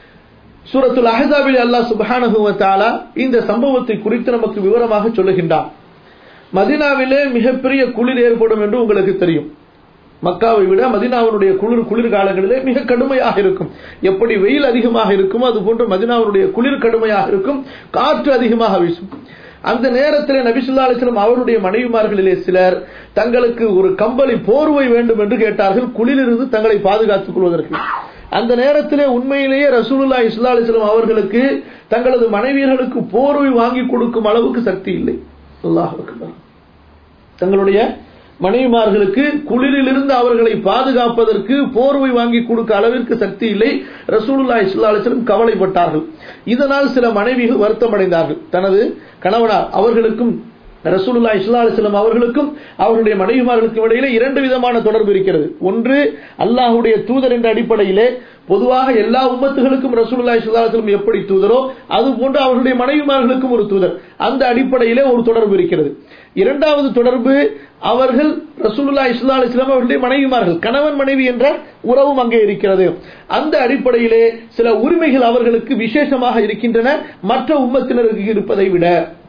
Speaker 1: சூரத்துல் அஹ்ஸாபில் அல்லாஹ் சுப்ஹானஹு வ தஆலா இந்த சம்பவத்தை குறித்து நமக்கு விவரமாக சொல்லுகின்றார். மதீனாவிலே மிகப்பெரிய குளிர் ஏற்படும் என்று உங்களுக்கு தெரியும். மக்காவை விட மதீனாவுடைய குளிர் குளிர் காலங்களிலே மிக கடுமையாக இருக்கும். எப்படி வெயில் அதிகமாக இருக்குமோ அது போன்று மதீனாவுடைய குளிர் கடுமையாக இருக்கும், காற்று அதிகமாக வீசும். அந்த நேரத்திலே நபி ஸல்லல்லாஹு அலைஹி வஸல்லம் அவருடைய மனைவிமார்களிலே சிலர் தங்களுக்கு ஒரு கம்பளி போர்வை வேண்டும் என்று கேட்டார்கள், குளிரிலிருந்து தங்களை பாதுகாத்துக் கொள்வதற்கு. அந்த நேரத்திலே உண்மையிலேயே ரசூலுல்லாஹி ஸல்லல்லாஹு அலைஹி வஸல்லம் அவர்களுக்கு தங்களது மனைவியர்களுக்கு போர்வை வாங்கி கொடுக்கும் அளவுக்கு சக்தி இல்லை. அல்லாஹ் அக்பர். தங்களுடைய மனைவிமார்களுக்கு குளிரிலிருந்து அவர்களை பாதுகாப்பதற்கு போர்வை வாங்கி கொடுக்க அளவிற்கு சக்தி இல்லை. ரசூலுல்லாஹி ஸல்லல்லாஹு அலைஹி வஸல்லம் கவலைப்பட்டார்கள். இதனால் சில மனைவிகள் வருத்தம் அடைந்தார்கள். தனது கணவனார் அவர்களுக்கும் ரசூலுல்லாஹி ஸல்லல்லாஹு அலைஹி வஸல்லம் அவர்களுக்கும் அவருடைய மனைவிமார்களுக்கும் இடையிலே இரண்டு விதமான தொடர்பு இருக்கிறது. ஒன்று, அல்லாஹ்வுடைய தூதர் என்ற அடிப்படையிலே பொதுவாக எல்லா உம்மத்துகளுக்கும் ரசூலுல்லாஹி ஸல்லல்லாஹு அலைஹி வஸல்லம் எப்படி தூதரோ அது போன்று அவருடைய மனைவிமார்களுக்கும் ஒரு தூதர், அந்த அடிப்படையிலே ஒரு தொடர்பு இருக்கிறது. இரண்டாவது தொடர்பு, அவர்கள் ரசூலுல்லாஹி ஸல்லல்லாஹு அலைஹி வஸல்லம் அவருடைய மனைவிமார்கள், கணவன் மனைவி என்ற உறவும் அங்கே இருக்கிறது. அந்த அடிப்படையிலே சில உரிமைகள் அவர்களுக்கு விசேஷமாக இருக்கின்றன மற்ற உம்மத்தினருக்கு இருப்பதை விட.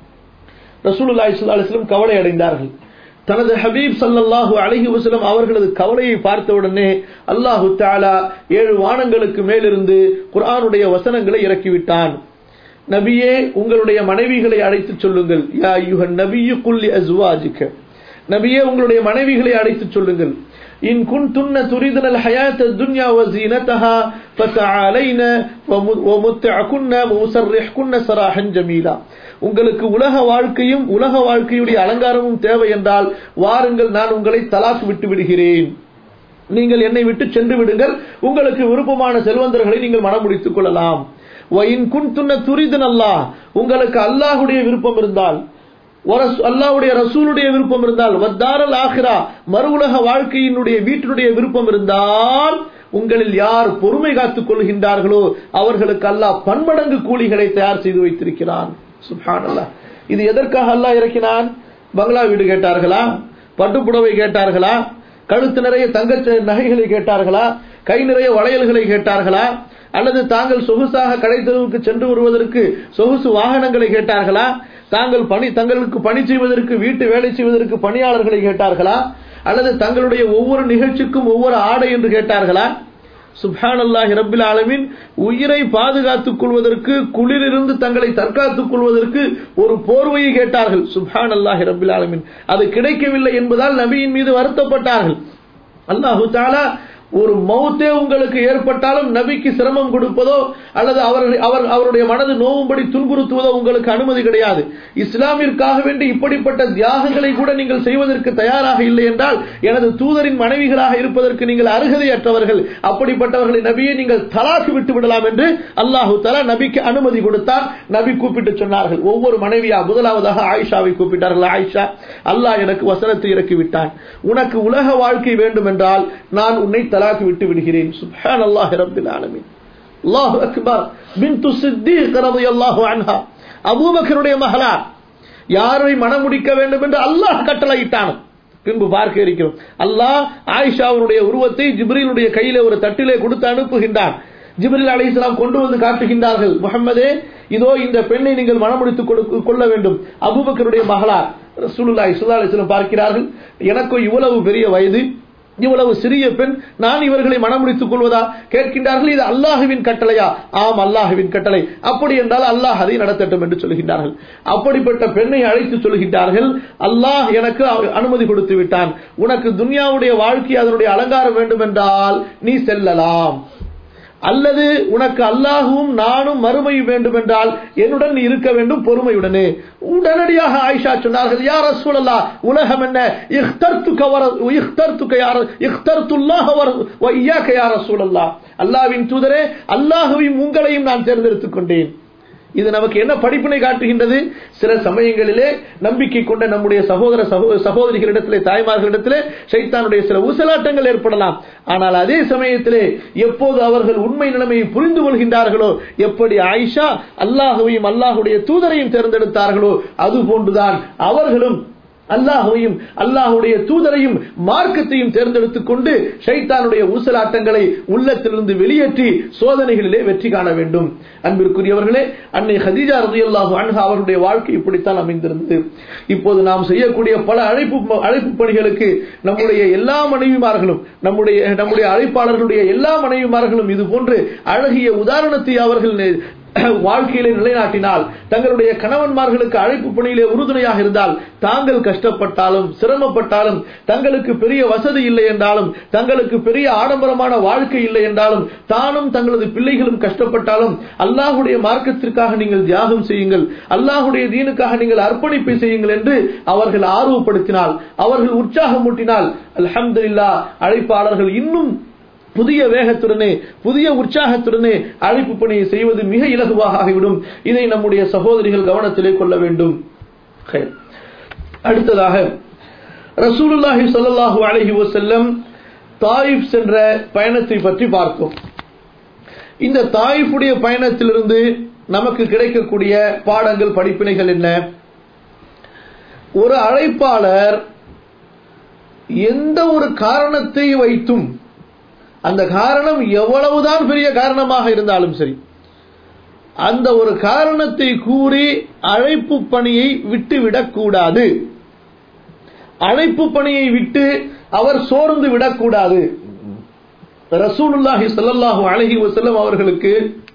Speaker 1: ரசூலுல்லாஹி ஸல்லல்லாஹு அலைஹி வஸல்லம் கவலை அடைந்தார்கள். தனது ஹபீப் ஸல்லல்லாஹு அலைஹி வஸல்லம் அவர்களது கவலையை பார்த்தவுடனே அல்லாஹ் தஆலா ஏழு வானங்களுக்கு மேலிருந்து குர்ஆனுடைய வசனங்களை இறக்கிவிட்டான். நபியே, உங்களுடைய மனைவிகளை அழைத்து சொல்லுங்கள். யா அய்யுஹன் நபியு குல் லி அஸ்வாஜிக, நபியே உங்களுடைய மனைவிகளை அழைத்து சொல்லுங்கள். இன் குன்துன்ன துரிதுனல் ஹயாத்தத் துன்யா வ ஸீனதஹா ஃபதஆலைன வ முத்தஅகுன்ன வ உஸர்ரிஹ்குன்ன ஸராஹன் ஜமீலா, உங்களுக்கு உலக வாழ்க்கையும் உலக வாழ்க்கையுடைய அலங்காரமும் தேவை என்றால் வாருங்கள், நான் உங்களை தலாக் விட்டு விடுகிறேன், நீங்கள் என்னை விட்டு சென்று விடுங்கள், உங்களுக்கு விருப்பமான செல்வந்தர்களை நீங்கள் மணமுடித்துக் கொள்ளலாம். வயின் குன்துன்ன துரிதுன் அல்லாஹ், உங்களுக்கு அல்லாஹ்வுடைய விருப்பம் இருந்தால், அல்லாஹ்வுடைய ரசூலுடைய விருப்பம் இருந்தால், வத்தாரல் ஆகிரா மறு உலக வாழ்க்கையினுடைய வீட்டினுடைய விருப்பம் இருந்தால், உங்களில் யார் பொறுமை காத்துக் கொள்கின்றார்களோ அவர்களுக்கு அல்லாஹ் பன்மடங்கு கூலிகளை தயார் செய்து வைத்திருக்கிறான். சுப்ஹானல்லாஹ். இது எதற்காக அல்லாஹ் இறக்கினான்? பங்களா வீடு கேட்டார்களா? பட்டுப்புடவை கேட்டார்களா? கழுத்து நிறைய தங்க நகைகளை கேட்டார்களா? கை நிறைய வளையல்களை கேட்டார்களா? அல்லது தாங்கள் சொகுசாக கடைத்தெருவுக்கு சென்று வருவதற்கு சொகுசு வாகனங்களை கேட்டார்களா? தாங்கள் பணி தங்களுக்கு பணி செய்வதற்கு வீட்டு வேலை செய்வதற்கு பணியாளர்களை கேட்டார்களா? அல்லது தங்களுடைய ஒவ்வொரு நிகழ்ச்சிக்கும் ஒவ்வொரு ஆடை என்று கேட்டார்களா? சுப்ஹானல்லாஹி ரப்பில் ஆலமீன் உயிரை பாதுகாத்துக் கொள்வதற்கு, குளிரிலிருந்து தங்களை தற்காத்துக் கொள்வதற்கு ஒரு போர்வையை கேட்டார்கள். சுப்ஹானல்லாஹி ரப்பில் ஆலமீன் அது கிடைக்கவில்லை என்பதால் நபியின் மீது வருத்தப்பட்டார்கள். அல்லாஹு தஆலா ஒரு மௌத்தே உங்களுக்கு ஏற்பட்டாலும் நபிக்கு சிரமம் கொடுப்பதோ அல்லது அவர் அவர் அவருடைய மனது நோவும்படி துன்புறுத்துவதோ உங்களுக்கு அனுமதி கிடையாது. இஸ்லாமிற்காக வேண்டி இப்படிப்பட்ட தியாகங்களை கூட நீங்கள் செய்வதற்கு தயாராக இல்லை என்றால் எனது தூதரின் மனைவிகளாக இருப்பதற்கு நீங்கள் அருகதையற்றவர்கள், அப்படிப்பட்டவர்களை நபியை நீங்கள் தலாக்கு விட்டு விடலாம் என்று அல்லாஹு தஆலா நபிக்கு அனுமதி கொடுத்தார். நபி கூப்பிட்டு சொன்னார்கள், ஒவ்வொரு மனைவியா, முதலாவதாக ஆயிஷாவை கூப்பிட்டார்கள். ஆயிஷா, அல்லாஹ் எனக்கு வசனத்தை இறக்கி விட்டான், உனக்கு உலக வாழ்க்கை வேண்டும் என்றால் நான் உன்னை தலாக்கு விட்டு விடுகிறேன். சுப்ஹானல்லாஹி ரப்பில் ஆலமீன். அல்லாஹு அக்பர். பின்து சித்தீக் ரலியல்லாஹு அன்ஹா, அபூபக்கருடைய மகளார், யாரை மணமுடிக்க வேண்டும் என்று அல்லாஹ் கட்டளையிட்டான். பின்பு பார்க்க இருக்கிறோம், அல்லாஹ் ஆயிஷாவுடைய உருவத்தை ஜிப்ரீலுடைய கையிலே ஒரு தட்டிலே கொடுத்து அனுப்புகின்றான். ஜிப்ரீல் அலைஹிஸ்ஸலாம் கொண்டு வந்து காட்டுகின்றார்கள், முஹம்மதே, இதோ இந்த பெண்ணை நீங்கள் மணமுடித்துக் கொள்ள வேண்டும், அபூபக்கருடைய மகளார். ரசூலுல்லாஹி ஸல்லல்லாஹு அலைஹி வஸல்லம் பார்க்கிறார்கள், எனக்கு இவ்வளவு பெரிய வயது, இவ்வளவு சிறிய பெண், நான் இவர்களை மனமுடித்துக் கொள்வதா கேட்கின்றார்கள். இது அல்லாஹுவின் கட்டளையா? ஆம், அல்லாஹுவின் கட்டளை. அப்படி என்றால் அல்லாஹ் அதை நடத்தட்டும் என்று சொல்கின்றார்கள். அப்படிப்பட்ட பெண்ணை அழைத்து சொல்கின்றார்கள், அல்லாஹ் எனக்கு அனுமதி கொடுத்து விட்டான், உனக்கு துன்யாவுடைய வாழ்க்கை அதனுடைய அலங்காரம் வேண்டும் என்றால் நீ செல்லலாம், அல்லது உனக்கு அல்லாஹுவும் நானும் மறுமை வேண்டும் என்றால் என்னுடன் நீ இருக்க வேண்டும் பொறுமையுடனே. உடனடியாக ஆயிஷா சொன்னார்கள், யா ரசூலல்லாஹ், உலகம் என்ன, இக்தர்துக வ இக்தர்துக யா இக்தர்துல்லாஹ வ இய்யாக யா ரசூலல்லாஹ், அல்லாஹ்வின் தூதரே, அல்லாஹ்வையும் உங்களையும் நான் தேர்ந்தெடுத்துக் கொண்டேன். இது நமக்கு என்ன படிப்பினை காட்டுகின்றது? சில சமயங்களிலே நம்பிக்கை கொண்ட நம்முடைய சகோதர சகோதரிகளிடத்திலே, தாய்மார்களிடத்திலே ஷைத்தானுடைய சில ஊசலாட்டங்கள் ஏற்படலாம். ஆனால் அதே சமயத்திலே எப்போது அவர்கள் உண்மை நிலைமையை புரிந்து கொள்கின்றார்களோ, எப்படி ஆயிஷா அல்லாஹுவையும் அல்லாஹுடைய தூதரையும் தேர்ந்தெடுத்தார்களோ அதுபோன்றுதான் அவர்களும் அல்லாஹுவையும் அல்லாஹுடைய தூதரையும் மார்க்கத்தையும் தேர்ந்தெடுத்துக் கொண்டு ஷைத்தானுடைய ஊசலாட்டங்களை உள்ளத்திலிருந்து வெளியேற்றி சோதனைகளிலே வெற்றி காண வேண்டும். அன்பிற்குரியவர்களே, அன்னை ஹதீஜா ரலியல்லாஹு அன்ஹா அவருடைய வாழ்க்கை இப்படித்தான் அமைந்திருந்தது. இப்போது நாம் செய்யக்கூடிய பல அழைப்பு அழைப்பு பணிகளுக்கு நம்முடைய எல்லா மனைவிமார்களும், நம்முடைய நம்முடைய அழைப்பாளர்களுடைய எல்லா மனைவிமார்களும் இது போன்று அழகிய உதாரணத்தை அவர்கள் வாழ்க்கையிலே நிலைநாட்டினால், தங்களுடைய கணவன்மார்களுக்கு அழைப்பு பணியிலே உறுதுணையாக இருந்தால், தாங்கள் கஷ்டப்பட்டாலும் சிரமப்பட்டாலும், தங்களுக்கு பெரிய வசதி இல்லை என்றாலும், தங்களுக்கு பெரிய ஆடம்பரமான வாழ்க்கை இல்லை என்றாலும், தானும் தங்களது பிள்ளைகளும் கஷ்டப்பட்டாலும் அல்லாஹுடைய மார்க்கத்திற்காக நீங்கள் தியாகம் செய்யுங்கள், அல்லாஹுடைய தீனுக்காக நீங்கள் அர்ப்பணிப்பை செய்யுங்கள் என்று அவர்கள் ஆர்வப்படுத்தினால், அவர்கள் உற்சாகமூட்டினால், அல்ஹம்துலில்லாஹ் அழைப்பாளர்கள் இன்னும் புதிய வேகத்துடனே புதிய உற்சாகத்துடனே அழைப்பு பணியை செய்வது மிக இலகுவாக ஆகிவிடும். இதை நம்முடைய சகோதரிகள் கவனத்திலே கொள்ள வேண்டும். அடுத்ததாக ரசூலுல்லாஹி ஸல்லல்லாஹு அலைஹி வஸல்லம் தாயிஃப் சென்ற பயணத்தை பற்றி பார்த்தோம். இந்த தாயிஃபுடைய பயணத்திலிருந்து நமக்கு கிடைக்கக்கூடிய பாடங்கள், படிப்பினைகள் என்ன? ஒரு அழைப்பாளர் எந்த ஒரு காரணத்தை வைத்தும், அந்த காரணம் எவ்வளவுதான் பெரிய காரணமாக இருந்தாலும் சரி, அந்த ஒரு காரணத்தை கூறி அழைப்பு பணியை விட்டுவிடக் கூடாது. அழைப்பு பணியை விட்டு அவர் சோர்ந்து விடக்கூடாது. ரசூலுல்லாஹி ஸல்லல்லாஹு அலைஹி வஸல்லம் அவர்களுக்கு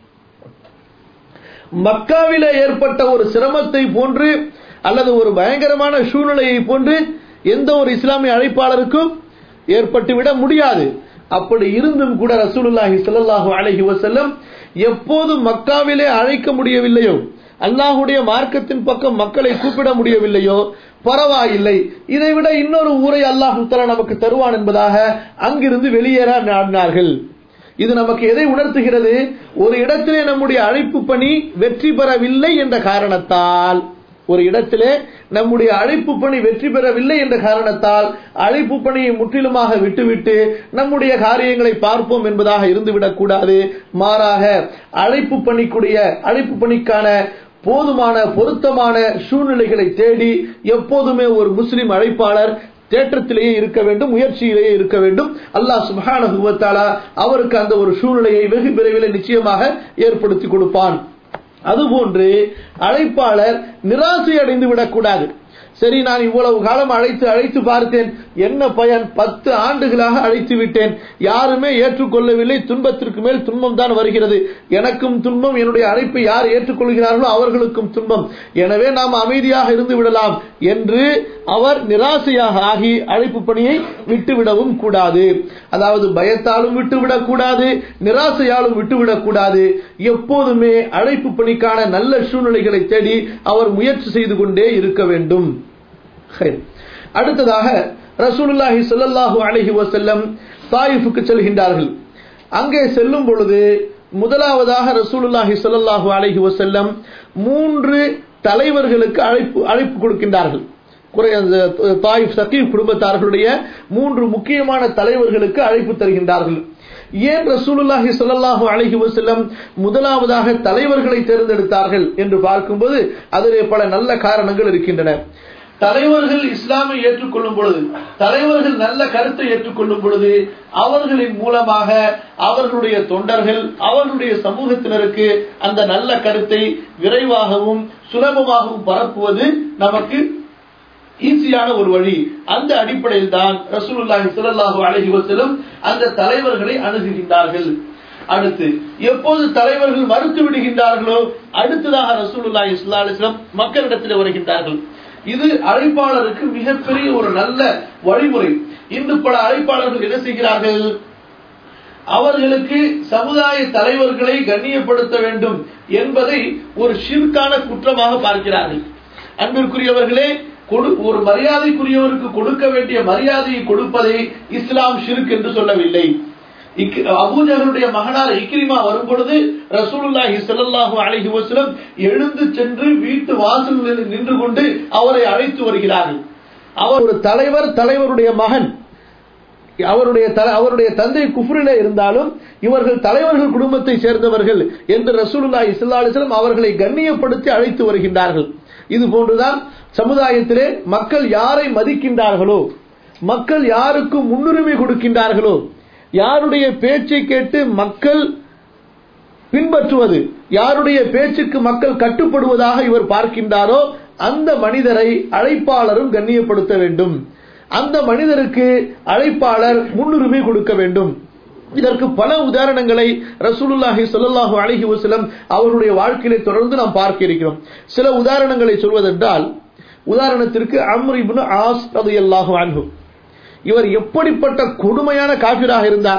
Speaker 1: மக்காவிலே ஏற்பட்ட ஒரு சிரமத்தை போன்று அல்லது ஒரு பயங்கரமான சூழ்நிலையை போன்று எந்த ஒரு இஸ்லாமிய அழைப்பாளருக்கும் ஏற்பட்டுவிட முடியாது. அப்படி இருந்தும் கூட ரசூலுல்லாஹி ஸல்லல்லாஹு அலைஹி வஸல்லம் எப்போது மக்காவிலே அழைக்க முடியவில்லையோ, அல்லாஹுடைய மார்க்கத்தின் பக்கம் மக்களை கூப்பிட முடியவில்லையோ, பரவாயில்லை, இதைவிட இன்னொரு ஊரை அல்லாஹ் தஆலா நமக்கு தருவான் என்பதாக அங்கிருந்து வெளியேற நாடினார்கள். இது நமக்கு எதை உணர்த்துகிறது? ஒரு இடத்திலே நம்முடைய அழைப்பு பணி வெற்றி பெறவில்லை என்ற காரணத்தால், ஒரு இடத்திலே நம்முடைய அழைப்பு பணி வெற்றி பெறவில்லை என்ற காரணத்தால் அழைப்பு பணியை முற்றிலுமாக விட்டுவிட்டு நம்முடைய காரியங்களை பார்ப்போம் என்பதாக இருந்துவிடக் கூடாது. மாறாக அழைப்பு பணிக்குடைய அழைப்பு பணிக்கான போதுமான பொருத்தமான சூழ்நிலைகளை தேடி எப்போதுமே ஒரு முஸ்லிம் அழைப்பாளர் தேற்றத்திலேயே இருக்க வேண்டும், முயற்சியிலேயே இருக்க வேண்டும். அல்லாஹ் சுப்ஹானஹு வ தஆலா அவருக்கு அந்த ஒரு சூழ்நிலையை வெகு விரைவில் நிச்சயமாக ஏற்படுத்தி கொடுப்பான். அதுபோன்று அழைப்பாளர் நிராசை அடைந்து விடக்கூடாது. சரி, நான் இவ்வளவு காலம் அழைத்து அழைத்து பார்த்தேன், என்ன பயன்? பத்து ஆண்டுகளாக அழைத்து விட்டேன், யாருமே ஏற்றுக்கொள்ளவில்லை, துன்பத்திற்கு மேல் துன்பம் தான் வருகிறது, எனக்கும் துன்பம், என்னுடைய அழைப்பை யார் ஏற்றுக்கொள்கிறார்களோ அவர்களுக்கும் துன்பம், எனவே நாம் அமைதியாக இருந்து விடலாம் என்று அவர் நிராசையாக ஆகி அழைப்பு பணியை விட்டுவிடவும் கூடாது. அதாவது பயத்தாலும் விட்டுவிடக் கூடாது, நிராசையாலும் விட்டுவிடக் கூடாது. எப்போதுமே அழைப்பு பணிக்கான நல்ல சூழ்நிலைகளை தேடி அவர் முயற்சி செய்து கொண்டே இருக்க வேண்டும். அடுத்ததாக ரசூலுல்லாஹி ஸல்லல்லாஹு அலைஹி வஸல்லம் தாயிஃபுக்கு செல்கின்றார்கள். அங்கே செல்லும் பொழுது முதலாவதாக ரசூலுல்லாஹி ஸல்லல்லாஹு அலைஹி வஸல்லம் மூன்று தலைவர்களுக்கு அழைப்பு அழைப்பு கொடுக்கின்றார்கள். தாயிஃப் சகீஃப் குடும்பத்தார்களுடைய மூன்று முக்கியமான தலைவர்களுக்கு அழைப்பு தருகின்றார்கள். ஏன் ரசூலுல்லாஹி ஸல்லல்லாஹு அலைஹி வஸல்லம் முதலாவதாக தலைவர்களை தேர்ந்தெடுத்தார்கள் என்று பார்க்கும்போது அதிலே பல நல்ல காரணங்கள் இருக்கின்றன. தலைவர்கள் இஸ்லாமை ஏற்றுக்கொள்ளும் பொழுது, தலைவர்கள் நல்ல கருத்தை ஏற்றுக்கொள்ளும் பொழுது அவர்களின் மூலமாக அவர்களுடைய தொண்டர்கள், அவர்களுடைய சமூகத்தினருக்கு அந்த நல்ல கருத்தை விரைவாகவும் சுலபமாகவும் பரப்புவது நமக்கு ஈஸியான ஒரு வழி. அந்த அடிப்படையில் தான் ரசூலுல்லாஹி ஸல்லல்லாஹு அலைஹி வஸல்லம் அந்த தலைவர்களை அணுகுகின்றார்கள். அடுத்து எப்போது தலைவர்கள் மறுத்து விடுகின்றார்களோ அடுத்ததாக ரசூலுல்லாஹி ஸல்லல்லாஹு அலைஹி வஸல்லம் மக்களிடத்தில் வருகின்றார்கள். இது அழைப்பாளருக்கு மிகப்பெரிய ஒரு நல்ல வழிமுறை. இன்று பல அழைப்பாளர்கள் என்ன செய்கிறார்கள்? அவர்களுக்கு சமுதாய தலைவர்களை கண்ணியப்படுத்த வேண்டும் என்பதை ஒரு ஷிர்கான குற்றமாக பார்க்கிறார்கள். அன்பிற்குரியவர்களே, ஒரு மரியாதைக்குரியவருக்கு கொடுக்க வேண்டிய மரியாதையை கொடுப்பதை இஸ்லாம் ஷிர்க் என்று சொல்லவில்லை. அபூஜஹலுடைய மகனார் இக்ரிமா வரும் பொழுது ரசூலுல்லாஹி ஸல்லல்லாஹு அலைஹி வஸல்லம் எழுந்து சென்று வீட்டு வாசலில் நின்று கொண்டு அவரை அழைத்து வருகிறார்கள். அவர் ஒரு தலைவர், தலைவருடைய மகன், அவருடைய அவருடைய தந்தை குஃப்ரிலே இருந்தாலும் இவர்கள் தலைவர்கள் குடும்பத்தை சேர்ந்தவர்கள் என்று ரசூலுல்லாஹி ஸல்லல்லாஹு அலைஹி வஸல்லம் அவர்களை கண்ணியப்படுத்தி அழைத்து வருகின்றார்கள். இது போன்றுதான் சமுதாயத்திலே மக்கள் யாரை மதிக்கின்றார்களோ, மக்கள் யாருக்கு முன்னுரிமை கொடுக்கின்றார்களோ, யாருடைய பேச்சை கேட்டு மக்கள் பின்பற்றுவது, யாருடைய பேச்சுக்கு மக்கள் கட்டுப்படுவதாக இவர் பார்க்கின்றாரோ அந்த மனிதரை அழைப்பாளரும் கண்ணியப்படுத்த வேண்டும். அந்த மனிதருக்கு அழைப்பாளர் முன்னுரிமை கொடுக்க வேண்டும். இதற்கு பல உதாரணங்களை ரசூலுல்லாஹி ஸல்லல்லாஹு அலைஹி வஸல்லம் அவருடைய வாழ்க்கையிலே தொடர்ந்து நாம் பார்க்க இருக்கிறோம். சில உதாரணங்களை சொல்வதென்றால், உதாரணத்திற்கு அம்ர் இப்னு ஆஸ் ரலியல்லாஹு அன்ஹு, இவர் எப்படிப்பட்ட கொடுமையான காபிராக இருந்தார்.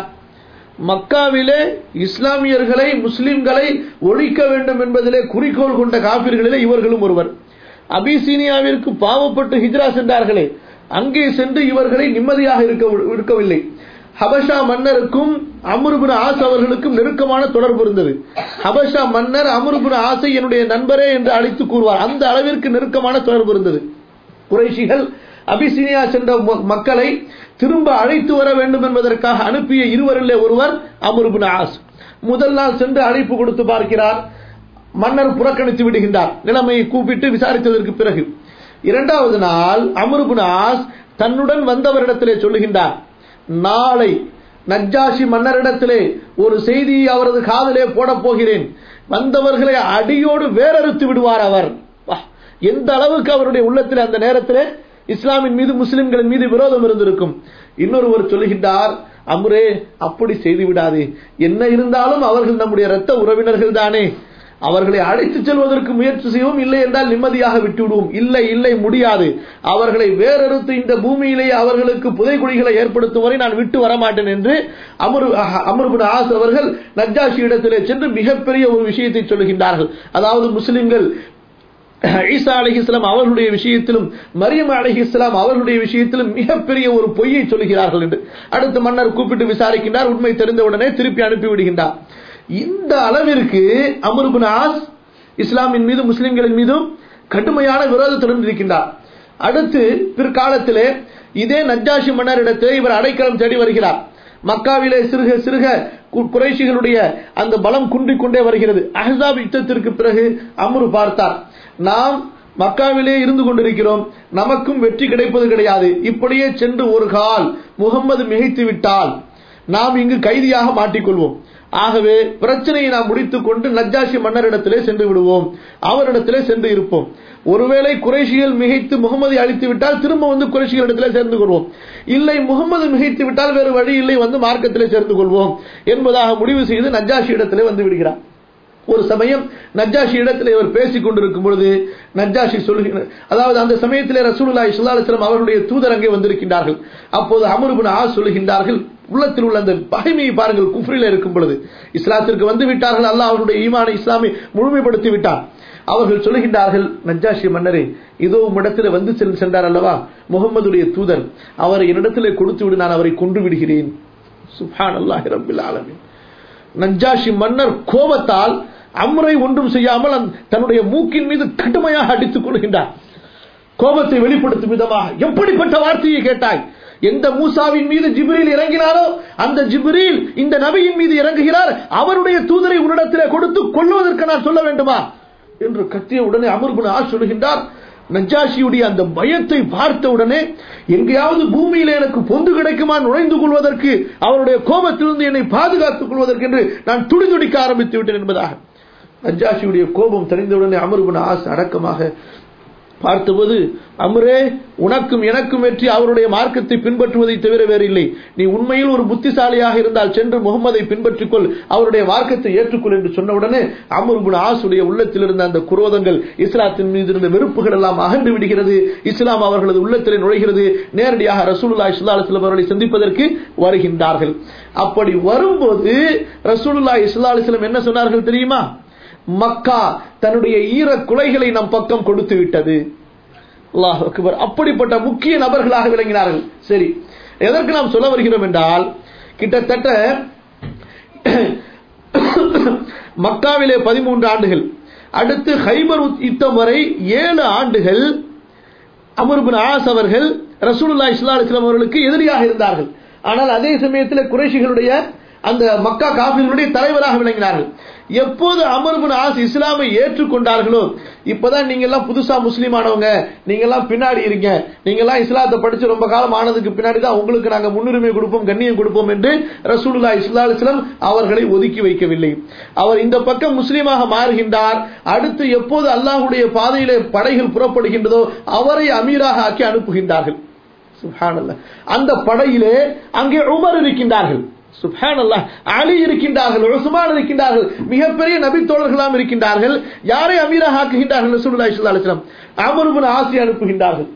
Speaker 1: மக்காவிலே இஸ்லாமியர்களை, முஸ்லிம்களை ஒழிக்க வேண்டும் என்பதிலே குறிக்கோள் கொண்ட காபிர்களிலே இவர்களும் ஒருவர். அபிசீனியாவிற்கு பாவப்பட்டு ஹிஜ்ரா சென்றார்களே, அங்கே சென்று இவர்களை நிம்மதியாக இருக்கவில்லை. ஹபஷா மன்னருக்கும் அம்ர் இப்னு ஆஸ் அவர்களுக்கும் நெருக்கமான தொடர்பு இருந்தது. ஹபஷா மன்னர் அம்ர் இப்னு ஆஸை என்னுடைய நண்பரே என்று அழைத்து கூறுவார். அந்த அளவிற்கு நெருக்கமான தொடர்பு இருந்தது. குறைஷிகள் அபிசீனியா சென்ற மக்களை திரும்ப அழைத்து வர வேண்டும் என்பதற்காக அனுப்பிய இருவரிலே ஒருவர் அம்ர் இப்னு ஆஸ். முதல் நாள் சென்று அழைப்பு கொடுத்து பார்க்கிறார். மன்னர் புறக்கணித்து விடுகின்றார், நிலைமையை கூப்பிட்டு விசாரித்ததற்கு பிறகு. இரண்டாவது நாள் அம்ர் இப்னு ஆஸ் தன்னுடன் வந்தவரிடத்திலே சொல்லுகின்றார், நாளை நஜ்ஜாஷி மன்னரிடத்திலே ஒரு செய்தியை அவரது காதிலே போட போகிறேன், வந்தவர்களை அடியோடு வேறறுத்து விடுவார் அவர். எந்த அளவுக்கு அவருடைய உள்ளத்தில் அந்த நேரத்திலே இஸ்லாமின் மீது, முஸ்லிம்களின் மீது விரோதம் இருந்திருக்கும். இன்னொருவர் சொல்லுகின்றார், அம்ரே அப்படி செய்து விடாதே, என்ன இருந்தாலும் அவர்கள் நம்முடைய இரத்த உறவினர்கள் தானே, அவர்களை அழைத்து செல்வதற்கு முயற்சி செய்வோம், இல்லை என்றால் நிம்மதியாக விட்டுவிடுவோம். இல்லை இல்லை முடியாது, அவர்களை வேறறுத்து இந்த பூமியிலேயே அவர்களுக்கு புதைகுழிகளை ஏற்படுத்தும் வரை நான் விட்டு வரமாட்டேன் என்று அம்ர் அம்ர் இப்னு ஆஸ் அவர்கள் நஜ்ஜாஷி இடத்திலே சென்று மிகப்பெரிய ஒரு விஷயத்தை சொல்லுகின்றார்கள். அதாவது முஸ்லிம்கள் ஈசா அலைஹிஸ்ஸலாம் அவர்களுடைய விஷயத்திலும் மரியம் அலைஹிஸ்ஸலாம் அவர்களுடைய விஷயத்திலும் மிகப்பெரிய ஒரு பொய்யை சொல்லுகிறார்கள் என்று. அடுத்து மன்னர் கூப்பிட்டு விசாரிக்கின்றார். உண்மை தெரிந்தவுடனே திருப்பி அனுப்பிவிடுகின்றார். இந்த அளவிற்கு அம்ர் இப்னு ஆஸ் இஸ்லாமின் மீது, முஸ்லிம்களின் மீதும் கடுமையான விரோதத்துடன் இருக்கின்றார். அடுத்து பிற்காலத்திலே இதே நஜ்ஜாஷி மன்னரிடத்திலே இவர் அடைக்கலம் தேடி வருகிறார். மக்காவிலே சிறுக சிறுக குறைஷிகளுடைய அந்த பலம் குன்றிக் கொண்டே வருகிறது. அஹ்ஸாப் யுத்தத்திற்கு பிறகு அம்ரு பார்த்தார், நாம் மக்காவிலே இருந்து கொண்டிருக்கிறோம், நமக்கும் வெற்றி கிடைப்பது கிடையாது, இப்படியே சென்று ஒரு கால் முகம்மது மிகைத்து விட்டால் நாம் இங்கு கைதியாக மாட்டிக்கொள்வோம். ஆகவே பிரச்சனையை நாம் முடித்துக் கொண்டு நஜ்ஜாஷி மன்னரிடத்திலே சென்று விடுவோம், அவரிடத்திலே சென்று இருப்போம். ஒருவேளை குறைஷிகள் மிகைத்து முகமது அழித்து விட்டால் திரும்ப வந்து குறைஷிகள் இடத்திலே சேர்ந்து கொள்வோம், இல்லை முகமது மிகைத்து விட்டால் வேறு வழி இல்லை, வந்து மார்க்கத்திலே சேர்ந்து கொள்வோம் என்பதாக முடிவு செய்து நஜ்ஜாஷி இடத்திலே வந்து விடுகிறார். ஒரு சமயம் நஜ்ஜாஷி இடத்திலே அவர் பேசிக் கொண்டிருக்கும் பொழுது நஜ்ஜாஷி சொல்லுகிறார், அதாவது அந்த சமயத்திலே ரசூலுல்லாஹி ஸல்லல்லாஹு அலைஹி வஸல்லம் அவருடைய தூதர் அங்கே வந்திருக்கின்றார்கள். அப்போது அம்ர் இப்னு ஆஸ் சொல்லுகின்றார்கள், உள்ளத்தில் உள்ள அந்த பகைமையை பாருங்கள், குஃப்ரிலே இருக்கும் பொழுது இஸ்லாத்திற்கு வந்து விட்டார்கள், அல்லாஹ் அவருடைய ஈமானை இஸ்லாமை முழுமைப்படுத்தி விட்டார். அவர்கள் சொல்லுகின்றார்கள், நஜ்ஜாஷி மன்னரே, இதோ உம்மிடத்தில் வந்து சென்றார் அல்லவா முகம்மதுடைய தூதர், அவரை என்னிடத்திலே கொடுத்து விடு, நான் அவரை கொன்று விடுகிறேன். சுப்ஹானல்லாஹி ரப்பில் ஆலமீன். நஜ்ஜாஷி மன்னர் கோபத்தால் அம்ரை ஒன்றும் செய்யாமல் தன்னுடைய மூக்கின் மீது கடுமையாக அடித்துக் கொள்கின்றார். கோபத்தை வெளிப்படுத்தும் விதமாக, எப்படிப்பட்ட வார்த்தையை கேட்டாய், எந்த மூசாவின் மீது ஜிப்ரீல் இறங்கினாரோ அந்த ஜிப்ரீல் இந்த நபியின் மீது இறங்குகிறார், அவருடைய தூதரை உன்னிடத்திலே கொடுத்து கொல்லுவதற்கு நான் சொல்ல வேண்டுமா என்று கத்திய உடனே அம்ர் இப்னு ஆஸ் சொல்லுகின்றார், நஜ்ஜாஷியுடைய அந்த பயத்தை பார்த்த உடனே எங்கேயாவது பூமியில எனக்கு பொந்து கிடைக்குமா நுழைந்து கொள்வதற்கு, அவருடைய கோபத்திலிருந்து என்னை பாதுகாத்துக் கொள்வதற்கு என்று நான் துடிதுடிக்க ஆரம்பித்து விட்டேன் என்பதாக. நஜ்ஜாஷியுடைய கோபம் தெரிந்தவுடனே அம்ர் இப்னு ஆஸ் அடக்கமாக பார்த்தபோது, அம்ரே, உனக்கும் எனக்கும் வெற்றி அவருடைய மார்க்கத்தை பின்பற்றுவதை தவிர வேறு இல்லை. நீ உண்மையில் ஒரு புத்திசாலியாக இருந்தால் சென்று முகமதை பின்பற்றிக்கொள், அவருடைய மார்க்கத்தை ஏற்றுக்கொள் என்று சொன்னவுடனே அம்ர் இப்னு ஆஸுடைய உள்ளத்தில் இருந்த அந்த குரோதங்கள், இஸ்லாத்தின் மீது இருந்த வெறுப்புகள் எல்லாம் அகன்று விடுகிறது. இஸ்லாம் அவர்களது உள்ளத்திலே நுழைகிறது. நேரடியாக ரசூலுல்லாஹி ஸல்லல்லாஹு அலைஹி வஸல்லம் அவர்களை சந்திப்பதற்கு வருகின்றார்கள். அப்படி வரும்போது ரசூலுல்லாஹி ஸல்லல்லாஹு அலைஹி வஸல்லம் என்ன சொன்னார்கள் தெரியுமா? மக்கா தன்னுடைய ஈர குலைகளை நம் பக்கம் கொடுத்து விட்டது. அல்லாஹ் அக்பர். அப்படிப்பட்ட முக்கிய நபர்களாக விளங்கினார்கள். சரி, எதற்கு நாம் சொல்ல வருகிறோம் என்றால், கிட்டத்தட்ட மக்காவிலே பதிமூன்று ஆண்டுகள், அடுத்து ஹைபர் யுத்தம் வரை ஏழு ஆண்டுகள் அம்ர் இப்னு ஆஸ் அவர்கள் ரசூலுல்லாஹி ஸல்லல்லாஹு அலைஹி வஸல்லம் அவர்களுக்கு எதிரியாக இருந்தார்கள். ஆனால் அதே சமயத்தில் குறைஷிகளுடைய அந்த மக்கா காஃபிர்களுடைய தலைவராக விளங்கினார்கள். எப்போது அம்ர் இப்னு ஆஸ் இஸ்லாமை ஏற்றுக்கொண்டார்களோ, இப்பதான் நீங்க எல்லாம் புதுசா முஸ்லீம் ஆனவங்க, நீங்க எல்லாம் பின்னாடி இருங்க, நீங்க எல்லாம் இஸ்லாத்தை படிச்சு ரொம்ப காலம் ஆனதுக்கு பின்னாடி தான் உங்களுக்கு நாங்க முன்னுரிமை கொடுப்போம், கண்ணியம் கொடுப்போம் என்று ரசூலுல்லாஹி ஸல்லல்லாஹு அலைஹி வஸல்லம் அவர்களை ஒதுக்கி வைக்கவில்லை. அவர் இந்த பக்கம் முஸ்லீமாக மாறுகின்றார். அடுத்து எப்போது அல்லாஹ்வுடைய பாதையிலே படைகள் புறப்படுகின்றதோ அவரை அமீராக ஆக்கி அனுப்புகின்றார்கள். சுப்ஹானல்லாஹ். அந்த படையிலே அங்கே உமர் இருக்கின்றார்கள், சுப்ஹானல்லாஹ், அலி இருக்கின்றார்கள், உஸ்மான் இருக்கின்றார்கள், மிகப்பெரிய நபி தோழர்களாம் இருக்கின்றார்கள். யாரை அமீராக ஆக்குகின்றார்கள்? ரசூலுல்லாஹி ஸல்லல்லாஹு அலைஹி வஸல்லம் அம்ர் இப்னு ஆஸை அனுப்புகின்றார்கள்.